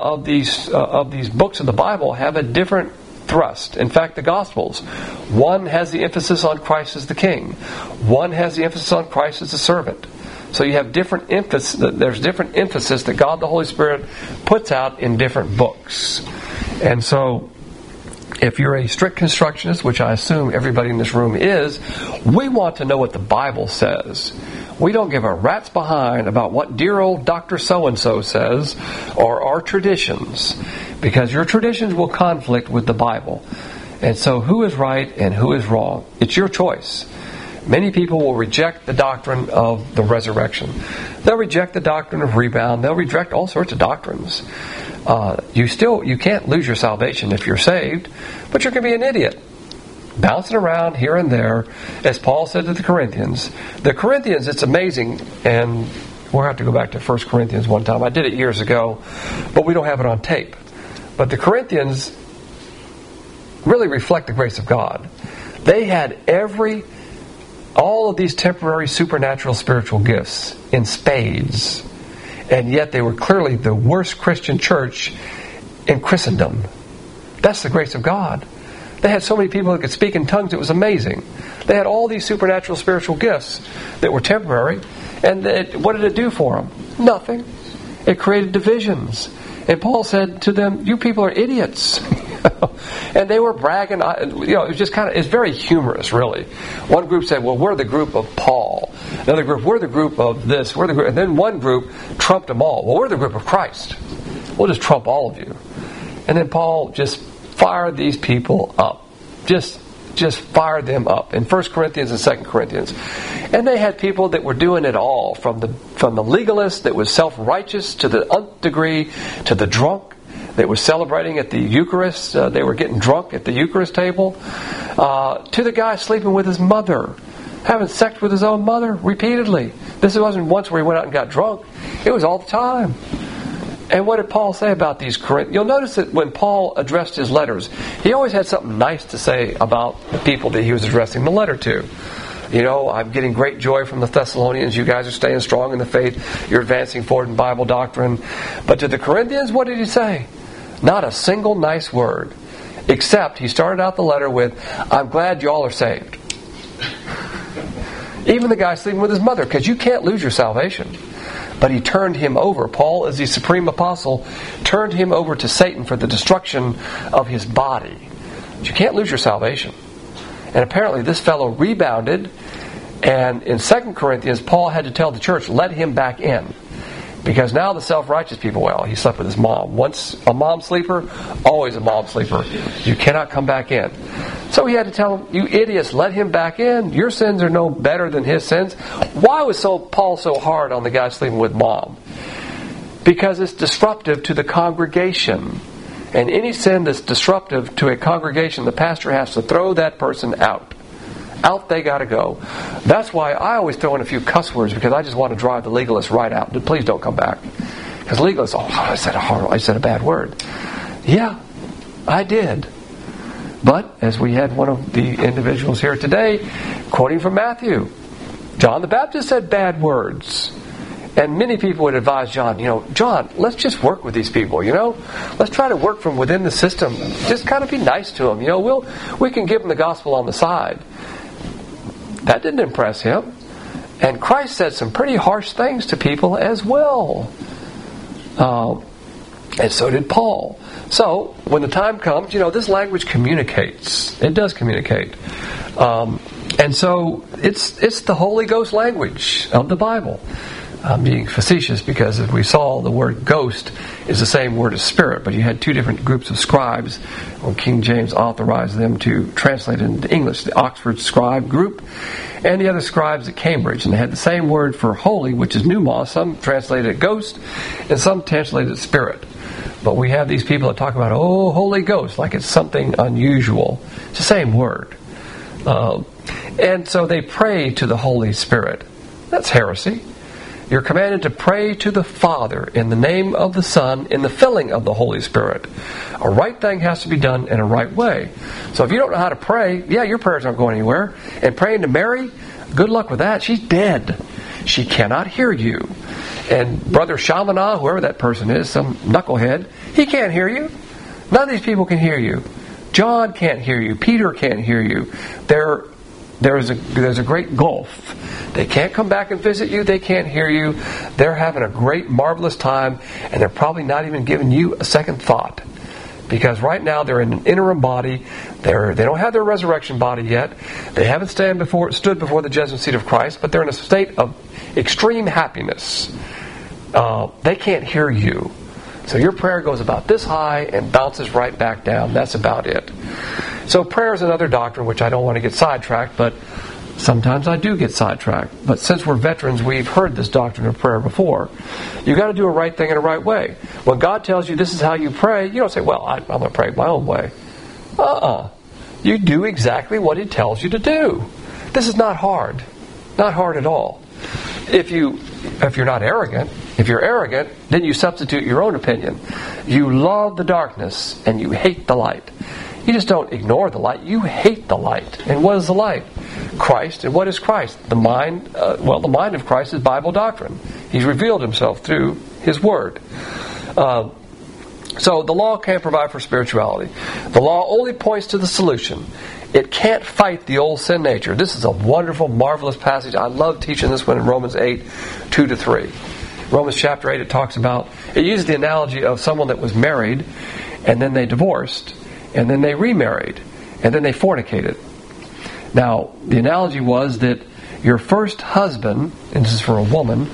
Speaker 1: books of the Bible have a different thrust. In fact, the Gospels, one has the emphasis on Christ as the King. One has the emphasis on Christ as the servant. So you have different emphasis. There's different emphasis that God the Holy Spirit puts out in different books. And so, if you're a strict constructionist, which I assume everybody in this room is, we want to know what the Bible says. We don't give a rat's behind about what dear old Dr. So-and-so says or our traditions, because your traditions will conflict with the Bible. And so who is right and who is wrong? It's your choice. Many people will reject the doctrine of the resurrection. They'll reject the doctrine of rebound. They'll reject all sorts of doctrines. You can't lose your salvation if you're saved, but you're going to be an idiot, bouncing around here and there, as Paul said to the Corinthians. The Corinthians, it's amazing, and we'll have to go back to 1 Corinthians one time. I did it years ago, but we don't have it on tape. But the Corinthians really reflect the grace of God. They had all of these temporary supernatural spiritual gifts in spades, and yet they were clearly the worst Christian church in Christendom. That's the grace of God. They had so many people that could speak in tongues, it was amazing. They had all these supernatural spiritual gifts that were temporary, and what did it do for them? Nothing. It created divisions. And Paul said to them, you people are idiots. And they were bragging. It was just it's very humorous, really. One group said, well, we're the group of Paul. Another group, we're the group of this. We're the group. And then one group trumped them all. Well, we're the group of Christ. We'll just trump all of you. And then Paul just fired these people up. Just fired them up in 1 Corinthians and 2 Corinthians. And they had people that were doing it all, from the legalist that was self-righteous to the nth degree, to the drunk that was celebrating at the Eucharist. They were getting drunk at the Eucharist table. To the guy sleeping with his mother, having sex with his own mother repeatedly. This wasn't once where he went out and got drunk. It was all the time. And what did Paul say about these Corinthians? You'll notice that when Paul addressed his letters, he always had something nice to say about the people that he was addressing the letter to. I'm getting great joy from the Thessalonians. You guys are staying strong in the faith. You're advancing forward in Bible doctrine. But to the Corinthians, what did he say? Not a single nice word. Except he started out the letter with, I'm glad you all are saved. Even the guy sleeping with his mother, because you can't lose your salvation. But he turned him over. Paul, as the supreme apostle, turned him over to Satan for the destruction of his body. But you can't lose your salvation. And apparently this fellow rebounded, and in 2 Corinthians, Paul had to tell the church, let him back in. Because now the self-righteous people, he slept with his mom. Once a mom sleeper, always a mom sleeper. You cannot come back in. So he had to tell them, you idiots, let him back in. Your sins are no better than his sins. Why was Paul so hard on the guy sleeping with mom? Because it's disruptive to the congregation. And any sin that's disruptive to a congregation, the pastor has to throw that person out. Out they got to go. That's why I always throw in a few cuss words, because I just want to drive the legalists right out. Please don't come back. Because legalists, I said a bad word. Yeah, I did. But, as we had one of the individuals here today, quoting from Matthew, John the Baptist said bad words. And many people would advise John, John, let's just work with these people, Let's try to work from within the system. Just kind of be nice to them, we can give them the gospel on the side. That didn't impress him. And Christ said some pretty harsh things to people as well. And so did Paul. So, when the time comes, this language communicates. It does communicate. And so, it's the Holy Ghost language of the Bible. I'm being facetious because, as we saw, the word ghost is the same word as spirit, but you had two different groups of scribes when King James authorized them to translate it into English. The Oxford scribe group and the other scribes at Cambridge. And they had the same word for holy, which is pneumos. Some translated it ghost and some translated it spirit. But we have these people that talk about, Holy Ghost, like it's something unusual. It's the same word. And so they pray to the Holy Spirit. That's heresy. You're commanded to pray to the Father in the name of the Son in the filling of the Holy Spirit. A right thing has to be done in a right way. So if you don't know how to pray, your prayers aren't going anywhere. And praying to Mary, good luck with that. She's dead. She cannot hear you. And Brother Shamana, whoever that person is, some knucklehead, he can't hear you. None of these people can hear you. John can't hear you. Peter can't hear you. There's a great gulf. They can't come back and visit you. They can't hear you. They're having a great, marvelous time, and they're probably not even giving you a second thought. Because right now they're in an interim body. They don't have their resurrection body yet. They haven't stood before the judgment seat of Christ, but they're in a state of extreme happiness. They can't hear you. So your prayer goes about this high and bounces right back down. That's about it. So prayer is another doctrine, which I don't want to get sidetracked, but sometimes I do get sidetracked. But since we're veterans, we've heard this doctrine of prayer before. You've got to do a right thing in a right way. When God tells you this is how you pray, you don't say, well, I'm going to pray my own way. You do exactly what He tells you to do. This is not hard. Not hard at all. If you're not arrogant, if you're arrogant, then you substitute your own opinion. You love the darkness and you hate the light. You just don't ignore the light. You hate the light. And what is the light? Christ. And what is Christ? The mind. The mind of Christ is Bible doctrine. He's revealed Himself through His Word. So the law can't provide for spirituality. The law only points to the solution. It can't fight the old sin nature. This is a wonderful, marvelous passage. I love teaching this one in Romans 8, 2-3. Romans chapter 8, it uses the analogy of someone that was married, and then they divorced, and then they remarried, and then they fornicated. Now, the analogy was that your first husband, and this is for a woman,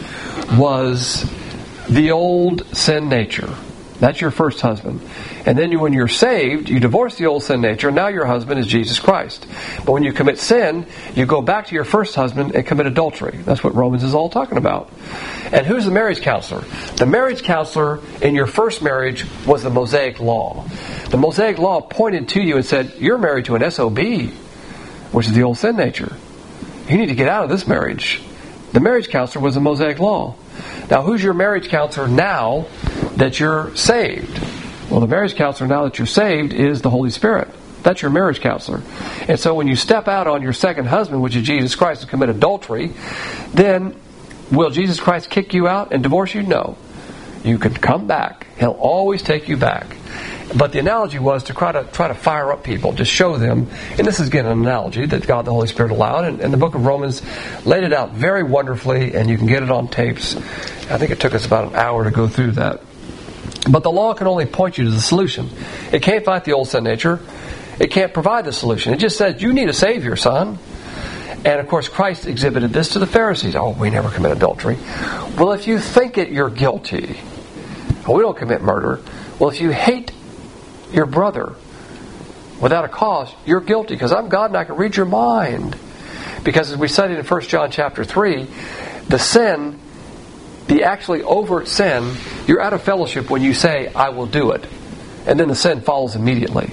Speaker 1: was the old sin nature. That's your first husband. And then when you're saved, you divorce the old sin nature, and now your husband is Jesus Christ. But when you commit sin, you go back to your first husband and commit adultery. That's what Romans is all talking about. And who's the marriage counselor? The marriage counselor in your first marriage was the Mosaic Law. The Mosaic Law pointed to you and said, you're married to an SOB, which is the old sin nature. You need to get out of this marriage. The marriage counselor was the Mosaic Law. Now, who's your marriage counselor now that you're saved? Well, the marriage counselor now that you're saved is the Holy Spirit. That's your marriage counselor. And so when you step out on your second husband, which is Jesus Christ, and commit adultery, then will Jesus Christ kick you out and divorce you? No. You can come back. He'll always take you back. But the analogy was to try to fire up people, to show them, and this is again an analogy that God the Holy Spirit allowed, and the book of Romans laid it out very wonderfully, and you can get it on tapes. I think it took us about an hour to go through that. But the law can only point you to the solution. It can't fight the old sin nature. It can't provide the solution. It just says, you need a Savior, son. And of course, Christ exhibited this to the Pharisees. Oh, we never commit adultery. Well, if you think it, you're guilty. Oh, we don't commit murder. Well, if you hate your brother without a cause, you're guilty, because I'm God and I can read your mind. Because as we studied in 1 John chapter 3, the sin, the actually overt sin, you're out of fellowship when you say, I will do it. And then the sin follows immediately.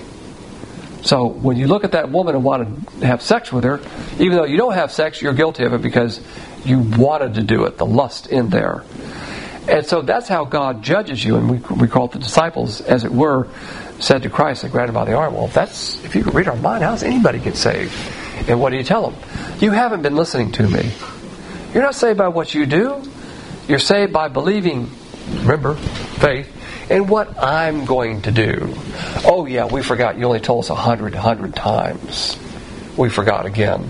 Speaker 1: So when you look at that woman and want to have sex with her, even though you don't have sex, you're guilty of it because you wanted to do it, the lust in there. And so that's how God judges you. And we call it the disciples, as it were, said to Christ, and grabbed him by the arm, well, if you could read our mind, how does anybody get saved? And what do you tell them? You haven't been listening to me. You're not saved by what you do. You're saved by believing, remember, faith, in what I'm going to do. Oh yeah, we forgot. You only told us 100 times. We forgot again.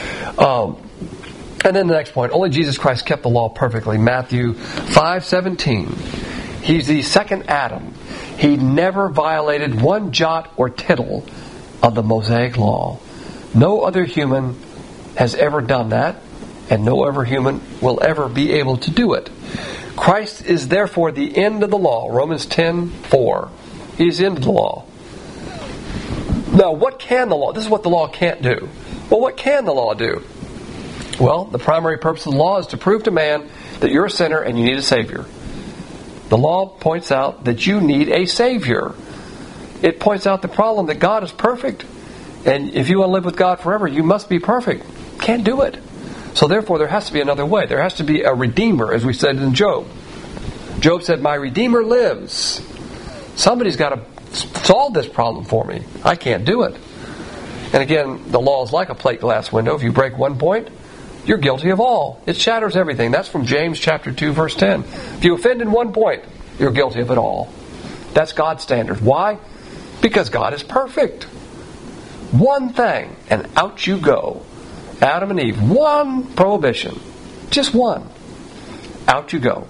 Speaker 1: And then the next point, only Jesus Christ kept the law perfectly. Matthew 5:17. He's the second Adam. He never violated one jot or tittle of the Mosaic Law. No other human has ever done that, and no other human will ever be able to do it. Christ is therefore the end of the law. Romans 10:4. He's the end of the law. Now, what can the law? This is what the law can't do. Well, what can the law do? Well, the primary purpose of the law is to prove to man that you're a sinner and you need a Savior. The law points out that you need a Savior. It points out the problem that God is perfect. And if you want to live with God forever, you must be perfect. Can't do it. So therefore there has to be another way. There has to be a redeemer, as we said in Job. Job said, my Redeemer lives. Somebody's got to solve this problem for me. I can't do it. And again, the law is like a plate glass window. If you break one point, you're guilty of all. It shatters everything. That's from James chapter 2, verse 10. If you offend in one point, you're guilty of it all. That's God's standard. Why? Because God is perfect. One thing, and out you go. Adam and Eve, one prohibition. Just one. Out you go.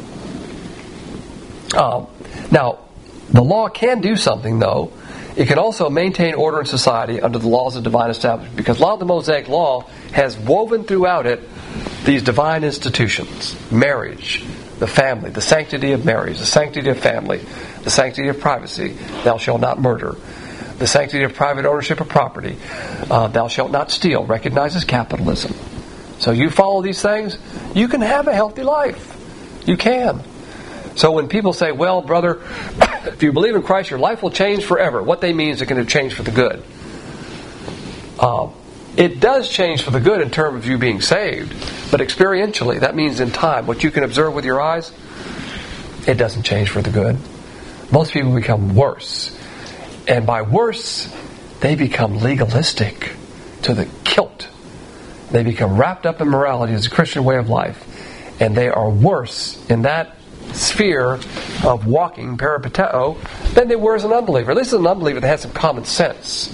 Speaker 1: Now, the law can do something, though. It can also maintain order in society under the laws of divine establishment, because a lot of the Mosaic Law has woven throughout it these divine institutions. Marriage, the family, the sanctity of marriage, the sanctity of family, the sanctity of privacy, thou shalt not murder, the sanctity of private ownership of property, thou shalt not steal, recognizes capitalism. So you follow these things, you can have a healthy life. You can. So when people say, well, brother, if you believe in Christ, your life will change forever. What they mean is it's going to change for the good. It does change for the good in terms of you being saved. But experientially, that means in time, what you can observe with your eyes, it doesn't change for the good. Most people become worse. And by worse, they become legalistic to the kilt. They become wrapped up in morality as a Christian way of life. And they are worse in that sphere of walking peripateo than they were as an unbeliever. At least as an unbeliever, they had some common sense.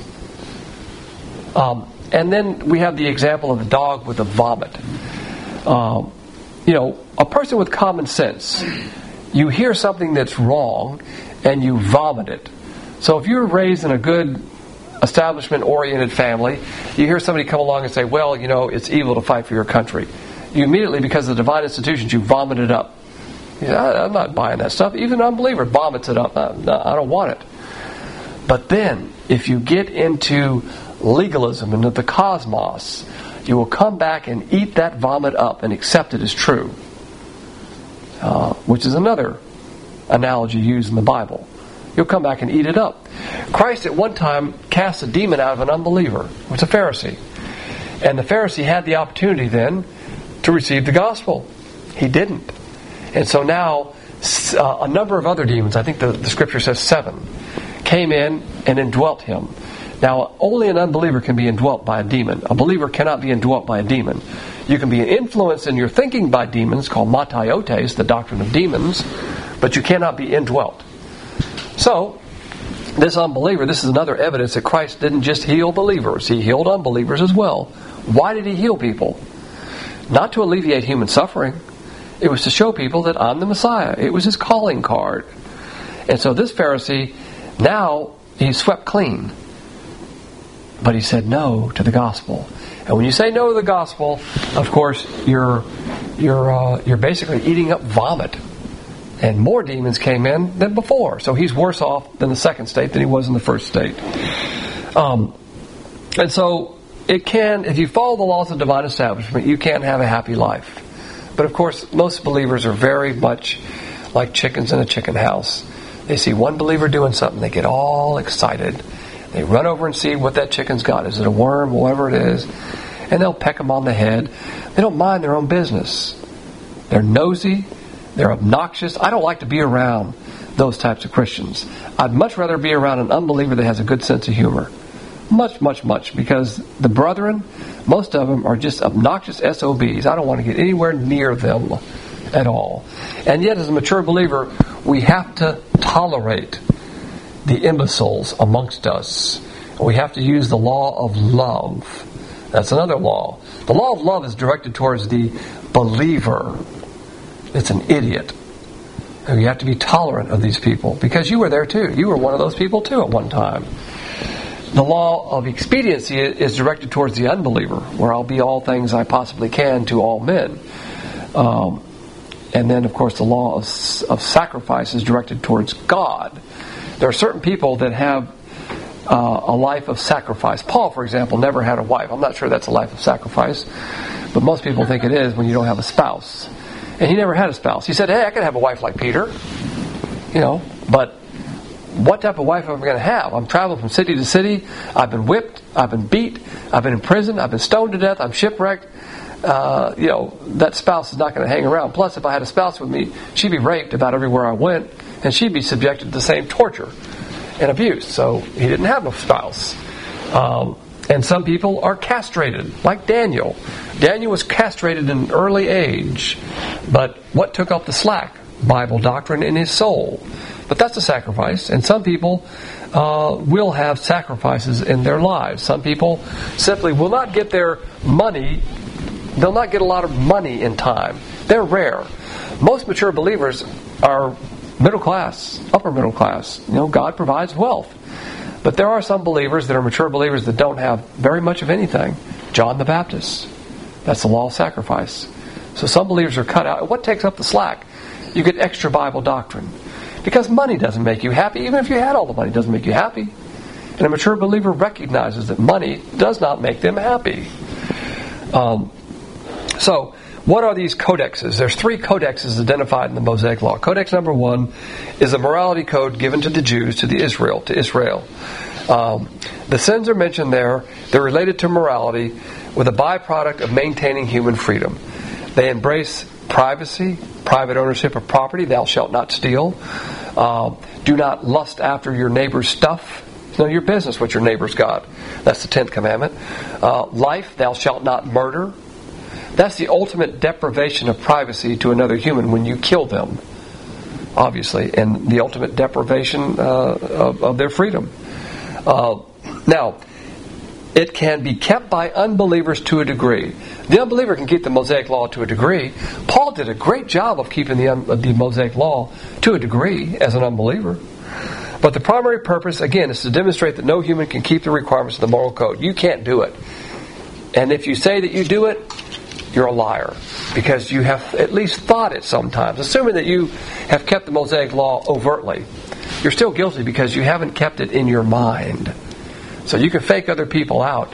Speaker 1: And then we have the example of the dog with the vomit. A person with common sense, you hear something that's wrong and you vomit it. So if you're raised in a good establishment-oriented family, you hear somebody come along and say, well, it's evil to fight for your country. You immediately, because of the divine institutions, you vomit it up. You say, I'm not buying that stuff. Even an unbeliever vomits it up. I don't want it. But then, if you get into legalism, into the cosmos, you will come back and eat that vomit up and accept it as true. Which is another analogy used in the Bible. You'll come back and eat it up. Christ at one time cast a demon out of an unbeliever. It was a Pharisee. And the Pharisee had the opportunity then to receive the gospel. He didn't. And so now a number of other demons, I think the scripture says 7, came in and indwelt him. Now, only an unbeliever can be indwelt by a demon. A believer cannot be indwelt by a demon. You can be influenced in your thinking by demons, called mataiotes, the doctrine of demons, but you cannot be indwelt. So, this unbeliever, this is another evidence that Christ didn't just heal believers. He healed unbelievers as well. Why did he heal people? Not to alleviate human suffering. It was to show people that I'm the Messiah. It was his calling card. And so this Pharisee, now he's swept clean. But he said no to the gospel. And when you say no to the gospel, of course, you're basically eating up vomit. And more demons came in than before. So he's worse off than the second state than he was in the first state. And so it can, if you follow the laws of divine establishment, you can have a happy life. But of course, most believers are very much like chickens in a chicken house. They see one believer doing something, they get all excited. They run over and see what that chicken's got. Is it a worm, whatever it is? And they'll peck them on the head. They don't mind their own business. They're nosy. They're obnoxious. I don't like to be around those types of Christians. I'd much rather be around an unbeliever that has a good sense of humor. Much, much, much. Because the brethren, most of them are just obnoxious SOBs. I don't want to get anywhere near them at all. And yet, as a mature believer, we have to tolerate the imbeciles amongst us. We have to use the law of love. That's another law. The law of love is directed towards the believer. It's an idiot. And you have to be tolerant of these people, because you were there too. You were one of those people too at one time. The law of expediency is directed towards the unbeliever, where I'll be all things I possibly can to all men. And then, of course, the law of sacrifice is directed towards God. There are certain people that have a life of sacrifice. Paul, for example, never had a wife. I'm not sure that's a life of sacrifice, but most people think it is when you don't have a spouse. And he never had a spouse. He said, hey, I could have a wife like Peter. But what type of wife am I going to have? I'm traveling from city to city. I've been whipped. I've been beat. I've been in prison. I've been stoned to death. I'm shipwrecked. that spouse is not going to hang around. Plus, if I had a spouse with me, she'd be raped about everywhere I went, and she'd be subjected to the same torture and abuse. So he didn't have a spouse. And some people are castrated, like Daniel. Daniel was castrated in an early age. But what took up the slack? Bible doctrine in his soul. But that's a sacrifice. And some people will have sacrifices in their lives. Some people simply will not get their money. They'll not get a lot of money in time. They're rare. Most mature believers are middle class, upper middle class. God provides wealth. But there are some believers that are mature believers that don't have very much of anything. John the Baptist. That's the law of sacrifice. So some believers are cut out. What takes up the slack? You get extra Bible doctrine. Because money doesn't make you happy. Even if you had all the money, it doesn't make you happy. And a mature believer recognizes that money does not make them happy. So, what are these codexes? There's 3 codexes identified in the Mosaic Law. Codex number 1 is a morality code given to the Jews, to Israel. The sins are mentioned there. They're related to morality with a byproduct of maintaining human freedom. They embrace privacy, private ownership of property. Thou shalt not steal. Do not lust after your neighbor's stuff. It's none of your business what your neighbor's got. That's the 10th commandment. Life, thou shalt not murder. That's the ultimate deprivation of privacy to another human when you kill them, obviously, and the ultimate deprivation of their freedom. Now, it can be kept by unbelievers to a degree. The unbeliever can keep the Mosaic Law to a degree. Paul did a great job of keeping the Mosaic Law to a degree as an unbeliever. But the primary purpose, again, is to demonstrate that no human can keep the requirements of the moral code. You can't do it. And if you say that you do it, you're a liar, because you have at least thought it sometimes. Assuming that you have kept the Mosaic Law overtly, you're still guilty because you haven't kept it in your mind. So you can fake other people out,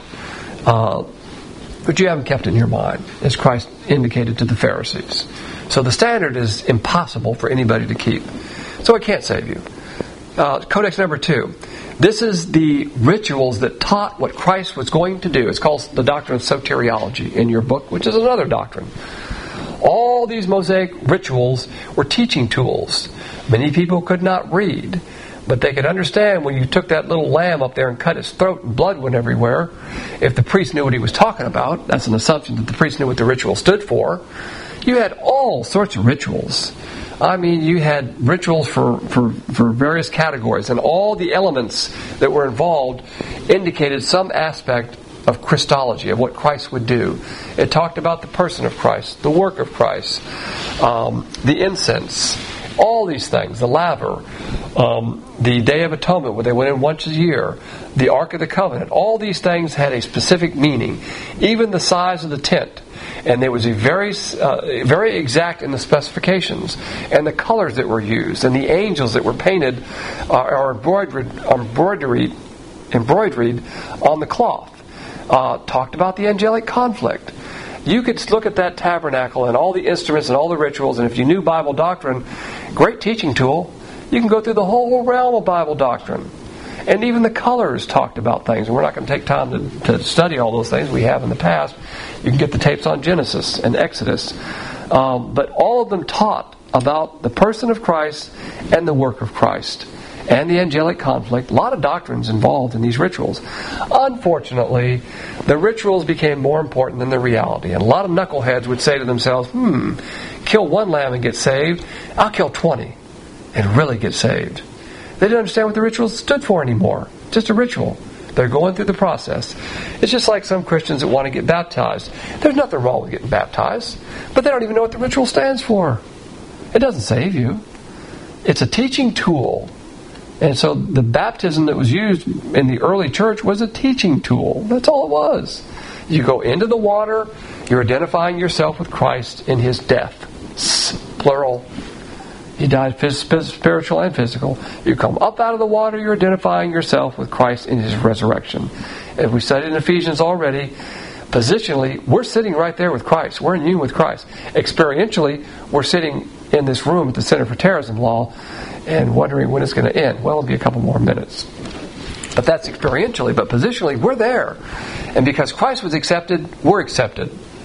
Speaker 1: but you haven't kept it in your mind, as Christ indicated to the Pharisees. So the standard is impossible for anybody to keep. So it can't save you. Codex number 2. This is the rituals that taught what Christ was going to do. It's called the doctrine of soteriology in your book, which is another doctrine. All these Mosaic rituals were teaching tools. Many people could not read, but they could understand when you took that little lamb up there and cut its throat and blood went everywhere. If the priest knew what he was talking about, that's an assumption that the priest knew what the ritual stood for. You had all sorts of rituals. I mean, you had rituals for various categories, and all the elements that were involved indicated some aspect of Christology, of what Christ would do. It talked about the person of Christ, the work of Christ, the incense, all these things, the laver, the Day of Atonement where they went in once a year, the Ark of the Covenant. All these things had a specific meaning, even the size of the tent. And it was very exact in the specifications and the colors that were used and the angels that were painted or embroidered on the cloth. Talked about the angelic conflict. You could look at that tabernacle and all the instruments and all the rituals, and if you knew Bible doctrine, great teaching tool. You can go through the whole realm of Bible doctrine. And even the colors talked about things. And we're not going to take time to study all those things. We have in the past. You can get the tapes on Genesis and Exodus. But all of them taught about the person of Christ and the work of Christ and the angelic conflict. A lot of doctrines involved in these rituals. Unfortunately, the rituals became more important than the reality. And a lot of knuckleheads would say to themselves, kill one lamb and get saved. I'll kill 20 and really get saved. They didn't understand what the rituals stood for anymore. Just a ritual. They're going through the process. It's just like some Christians that want to get baptized. There's nothing wrong with getting baptized, but they don't even know what the ritual stands for. It doesn't save you. It's a teaching tool. And so the baptism that was used in the early church was a teaching tool. That's all it was. You go into the water, you're identifying yourself with Christ in His death. Plural. He died spiritual and physical. You come up out of the water, you're identifying yourself with Christ in His resurrection. As we studied in Ephesians already, positionally, we're sitting right there with Christ. We're in union with Christ. Experientially, we're sitting in this room at the Center for Terrorism Law and wondering when it's going to end. Well, it'll be a couple more minutes. But that's experientially. But positionally, we're there. And because Christ was accepted, we're accepted.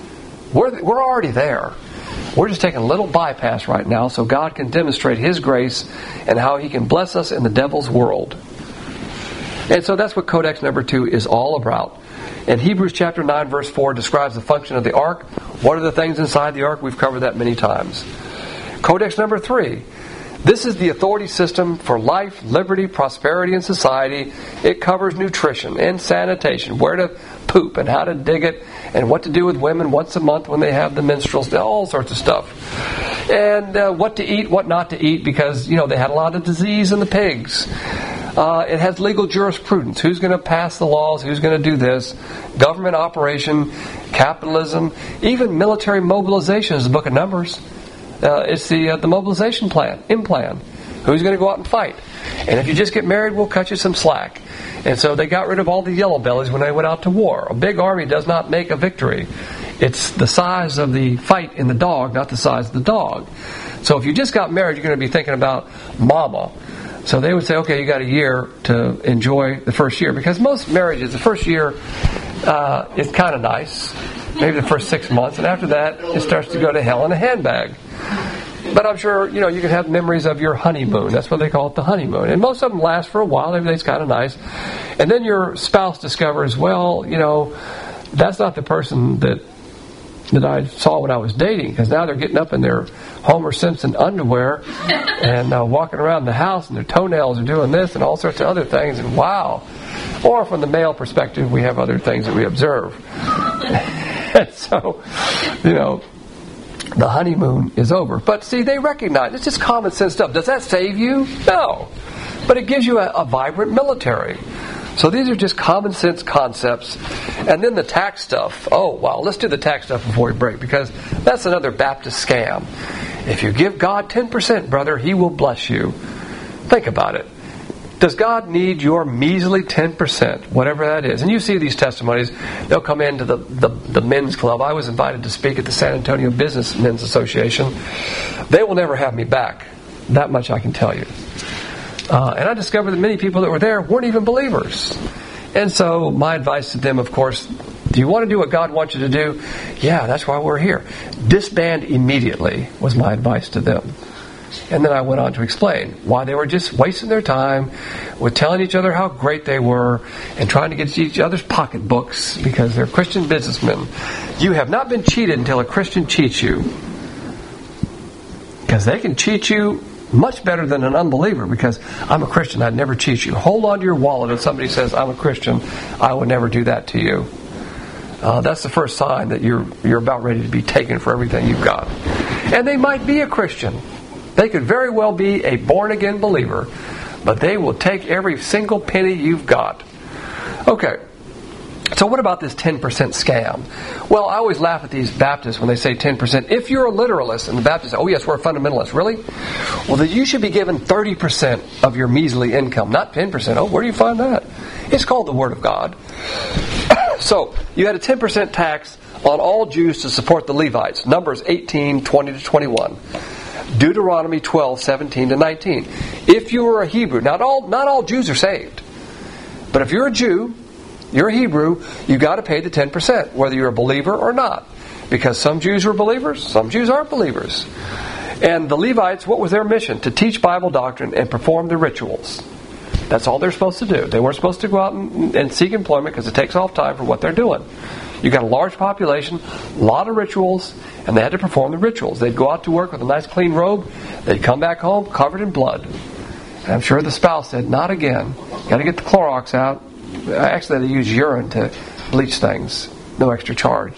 Speaker 1: We're already there. We're just taking a little bypass right now so God can demonstrate His grace and how He can bless us in the devil's world. And so that's what Codex number 2 is all about. And Hebrews chapter 9 verse 4 describes the function of the ark. What are the things inside the ark? We've covered that many times. Codex number 3. This is the authority system for life, liberty, prosperity, and society. It covers nutrition and sanitation, where to poop and how to dig it, and what to do with women once a month when they have the menstruals, all sorts of stuff. And what to eat, what not to eat, because, they had a lot of disease in the pigs. It has legal jurisprudence. Who's going to pass the laws? Who's going to do this? Government operation, capitalism, even military mobilization is the book of Numbers. It's the mobilization plan, Who's going to go out and fight? And if you just get married, we'll cut you some slack. And so they got rid of all the yellow bellies when they went out to war. A big army does not make a victory. It's the size of the fight in the dog, not the size of the dog. So if you just got married, you're going to be thinking about mama. So they would say, okay, you got a year to enjoy the first year. Because most marriages, the first year is kind of nice. Maybe the first 6 months. And after that, it starts to go to hell in a handbag. But I'm sure, you can have memories of your honeymoon. That's what they call it, the honeymoon. And most of them last for a while. Everything's kind of nice. And then your spouse discovers, well, that's not the person that I saw when I was dating. Because now they're getting up in their Homer Simpson underwear and walking around the house and their toenails are doing this and all sorts of other things. And wow. Or from the male perspective, we have other things that we observe. And so, the honeymoon is over. But see, they recognize it's just common sense stuff. Does that save you? No. But it gives you a vibrant military. So these are just common sense concepts. And then the tax stuff. Oh, wow. Let's do the tax stuff before we break, because that's another Baptist scam. If you give God 10%, brother, He will bless you. Think about it. Does God need your measly 10%, whatever that is? And you see these testimonies. They'll come into the men's club. I was invited to speak at the San Antonio Business Men's Association. They will never have me back. That much I can tell you. And I discovered that many people that were there weren't even believers. And so my advice to them, of course, do you want to do what God wants you to do? Yeah, that's why we're here. Disband immediately was my advice to them. And then I went on to explain why they were just wasting their time with telling each other how great they were and trying to get each other's pocketbooks because they're Christian businessmen. You have not been cheated until a Christian cheats you. Because they can cheat you much better than an unbeliever, because I'm a Christian, I'd never cheat you. Hold on to your wallet if somebody says, I'm a Christian, I would never do that to you. That's the first sign that you're about ready to be taken for everything you've got. And they might be a Christian. They could very well be a born-again believer, but they will take every single penny you've got. Okay, so what about this 10% scam? Well, I always laugh at these Baptists when they say 10%. If you're a literalist, and the Baptists say, oh yes, we're a fundamentalist. Really? Well, then you should be given 30% of your measly income, not 10%. Oh, where do you find that? It's called the Word of God. So, you had a 10% tax on all Jews to support the Levites. Numbers 18, 20 to 21. Deuteronomy 12, 17 to 19. If you were a Hebrew, not all Jews are saved. But if you're a Jew, you're a Hebrew, you got to pay the 10%, whether you're a believer or not. Because some Jews were believers, some Jews aren't believers. And the Levites, what was their mission? To teach Bible doctrine and perform the rituals. That's all they're supposed to do. They weren't supposed to go out and seek employment because it takes off time for what they're doing. You got a large population, a lot of rituals, and they had to perform the rituals. They'd go out to work with a nice clean robe. They'd come back home covered in blood. And I'm sure the spouse said, not again. Got to get the Clorox out. Actually, they use urine to bleach things. No extra charge.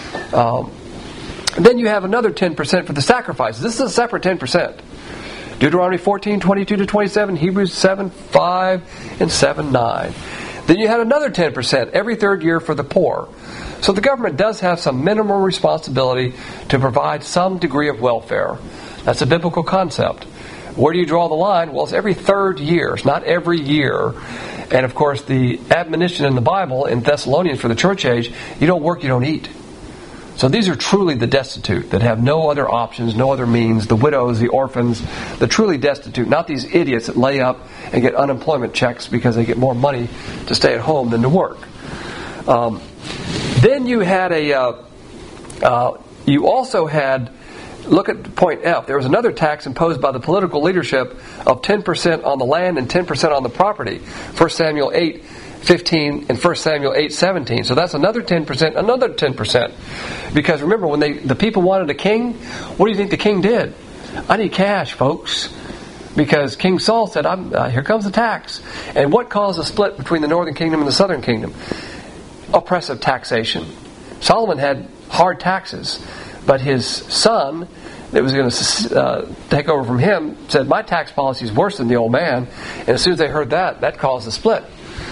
Speaker 1: Then you have another 10% for the sacrifices. This is a separate 10%. Deuteronomy 14, 22 to 27, Hebrews 7, 5, and 7, 9. Then you had another 10% every third year for the poor. So the government does have some minimal responsibility to provide some degree of welfare. That's a biblical concept. Where do you draw the line? Well, it's every third year. It's not every year. And of course, the admonition in the Bible in Thessalonians for the church age, you don't work, you don't eat. So these are truly the destitute that have no other options, no other means, the widows, the orphans, the truly destitute, not these idiots that lay up and get unemployment checks because they get more money to stay at home than to work. Then you had a You also had, look at point F, there was another tax imposed by the political leadership of 10% on the land and 10% on the property. 1 Samuel 8:15 and 1 Samuel 8:17. So that's another 10%, another 10%. Because remember, when the people wanted a king, what do you think the king did? I need cash, folks. Because King Saul said, here comes the tax. And what caused a split between the northern kingdom and the southern kingdom? Oppressive taxation. Solomon had hard taxes. But his son, that was going to take over from him, said, my tax policy is worse than the old man. And as soon as they heard that caused a split.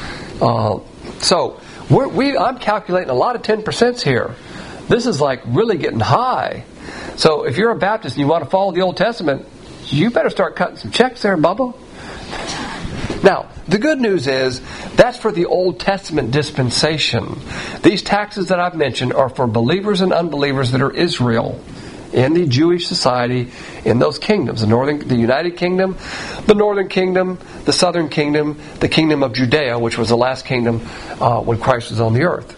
Speaker 1: So I'm calculating a lot of 10% here. This is like really getting high. So if you're a Baptist and you want to follow the Old Testament, you better start cutting some checks there, Bubba. Now, the good news is that's for the Old Testament dispensation. These taxes that I've mentioned are for believers and unbelievers that are Israel in the Jewish society in those kingdoms, the United Kingdom, the Northern Kingdom, the Southern Kingdom, the Kingdom of Judea, which was the last kingdom when Christ was on the earth.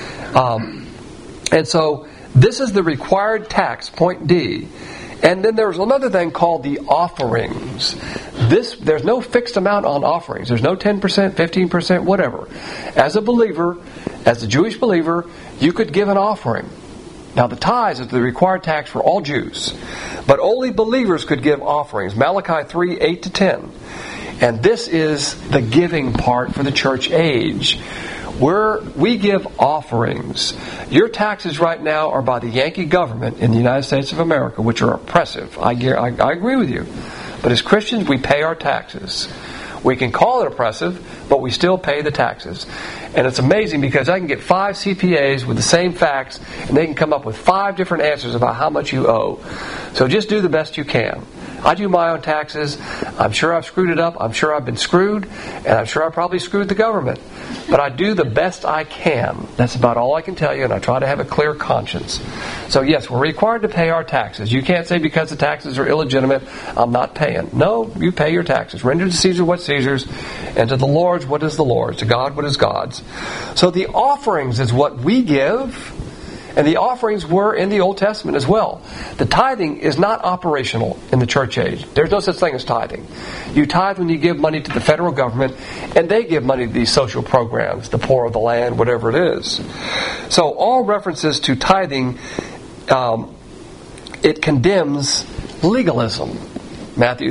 Speaker 1: And so this is the required tax, point D. And then there's another thing called the offerings. There's no fixed amount on offerings. There's no 10%, 15%, whatever. As a believer, as a Jewish believer, you could give an offering. Now the tithes is the required tax for all Jews. But only believers could give offerings. Malachi 3:8-10. And this is the giving part for the church age. Where we give offerings. Your taxes right now are by the Yankee government in the United States of America, which are oppressive. I agree with you. But as Christians, we pay our taxes. We can call it oppressive, but we still pay the taxes. And it's amazing because I can get 5 CPAs with the same facts, and they can come up with 5 different answers about how much you owe. So just do the best you can. I do my own taxes. I'm sure I've screwed it up. I'm sure I've been screwed. And I'm sure I probably screwed the government. But I do the best I can. That's about all I can tell you, and I try to have a clear conscience. So yes, we're required to pay our taxes. You can't say because the taxes are illegitimate, I'm not paying. No, you pay your taxes. Render to Caesar what's Caesar's, and to the Lord's what is the Lord's, to God what is God's. So the offerings is what we give. And the offerings were in the Old Testament as well. The tithing is not operational in the church age. There's no such thing as tithing. You tithe when you give money to the federal government, and they give money to these social programs, the poor of the land, whatever it is. So all references to tithing, it condemns legalism. Matthew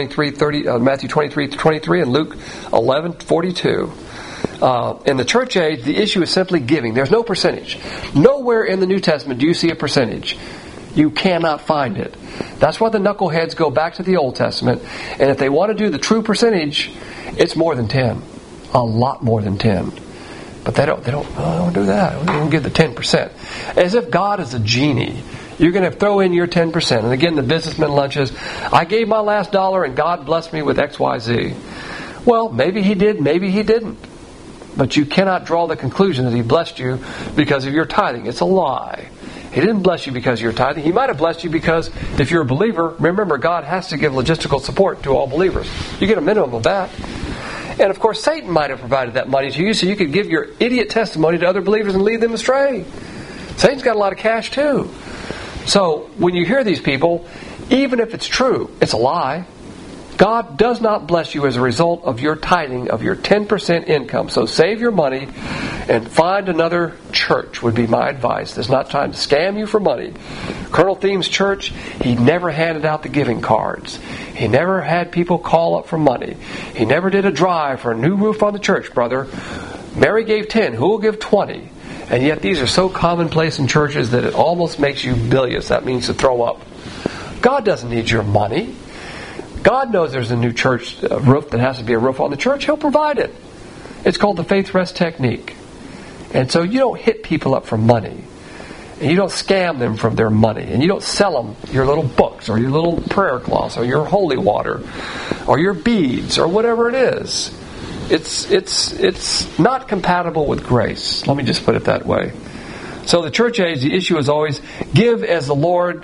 Speaker 1: 23:23 and Luke 11:42. In the church age, the issue is simply giving. There's no percentage. Nowhere in the New Testament do you see a percentage. You cannot find it. That's why the knuckleheads go back to the Old Testament, and if they want to do the true percentage, it's more than 10. A lot more than 10. But they don't do that. We don't give the 10%. As if God is a genie. You're going to throw in your 10%. And again, the businessman lunches, I gave my last dollar and God blessed me with XYZ. Well, maybe He did, maybe He didn't. But you cannot draw the conclusion that He blessed you because of your tithing. It's a lie. He didn't bless you because of your tithing. He might have blessed you because if you're a believer, remember God has to give logistical support to all believers. You get a minimum of that. And of course Satan might have provided that money to you so you could give your idiot testimony to other believers and lead them astray. Satan's got a lot of cash too. So when you hear these people, even if it's true, it's a lie. God does not bless you as a result of your tithing of your 10% income. So save your money and find another church would be my advice. There's not time to scam you for money. Colonel Thiem's church, he never handed out the giving cards. He never had people call up for money. He never did a drive for a new roof on the church, brother. Mary gave 10. Who will give 20? And yet these are so commonplace in churches that it almost makes you bilious. That means to throw up. God doesn't need your money. God knows there's a new church roof that has to be a roof on the church. He'll provide it. It's called the faith rest technique. And so you don't hit people up for money. And you don't scam them from their money. And you don't sell them your little books or your little prayer cloths or your holy water or your beads or whatever it is. It's not compatible with grace. Let me just put it that way. So the church age, the issue is always give as the Lord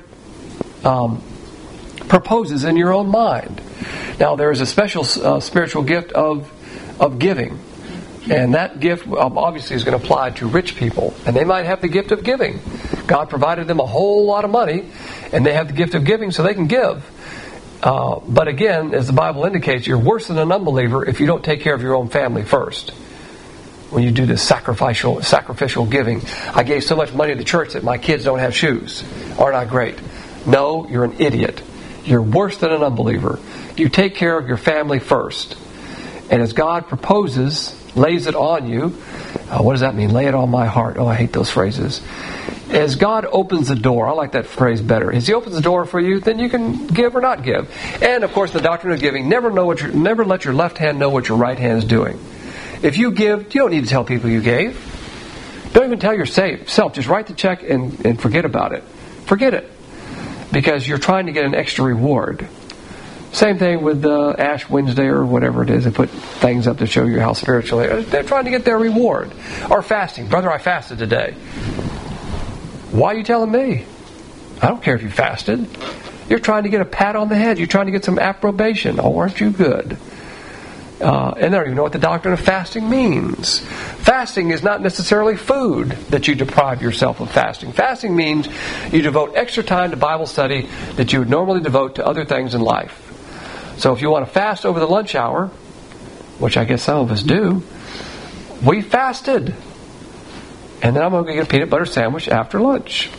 Speaker 1: proposes in your own mind. Now there is a special spiritual gift of giving. And that gift obviously is going to apply to rich people. And they might have the gift of giving. God provided them a whole lot of money, and they have the gift of giving so they can give. But again, as the Bible indicates, you're worse than an unbeliever if you don't take care of your own family first. When you do this sacrificial giving. I gave so much money to the church that my kids don't have shoes. Aren't I great? No, you're an idiot. You're worse than an unbeliever. You take care of your family first. And as God proposes, lays it on you. What does that mean? Lay it on my heart. Oh, I hate those phrases. As God opens the door, I like that phrase better. As He opens the door for you, then you can give or not give. And of course, the doctrine of giving: never let your left hand know what your right hand is doing. If you give, you don't need to tell people you gave. Don't even tell yourself. Just write the check and forget about it. Forget it, because you're trying to get an extra reward. Same thing with Ash Wednesday or whatever it is. They put things up to show you how spiritual they are. They're trying to get their reward. Or fasting. Brother, I fasted today. Why are you telling me? I don't care if you fasted. You're trying to get a pat on the head. You're trying to get some approbation. Oh, aren't you good? And they don't even know what the doctrine of fasting means. Fasting is not necessarily food that you deprive yourself of fasting. Fasting means you devote extra time to Bible study that you would normally devote to other things in life. So if you want to fast over the lunch hour, which I guess some of us do, we fasted. And then I'm going to get a peanut butter sandwich after lunch.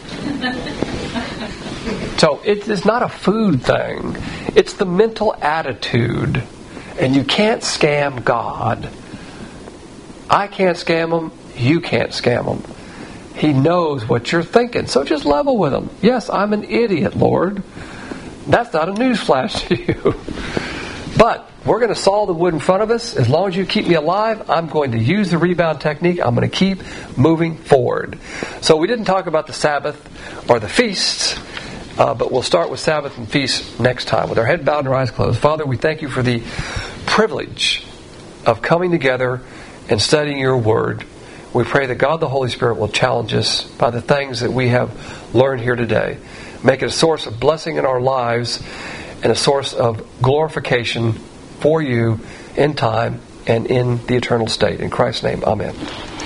Speaker 1: So it's not a food thing. It's the mental attitude. And you can't scam God. I can't scam Him. You can't scam Him. He knows what you're thinking. So just level with Him. Yes, I'm an idiot, Lord. That's not a newsflash to you. But we're going to saw the wood in front of us. As long as you keep me alive, I'm going to use the rebound technique. I'm going to keep moving forward. So we didn't talk about the Sabbath or the feasts. But we'll start with Sabbath and feast next time with our head bowed and our eyes closed. Father, we thank you for the privilege of coming together and studying your word. We pray that God the Holy Spirit will challenge us by the things that we have learned here today. Make it a source of blessing in our lives and a source of glorification for you in time and in the eternal state. In Christ's name, amen.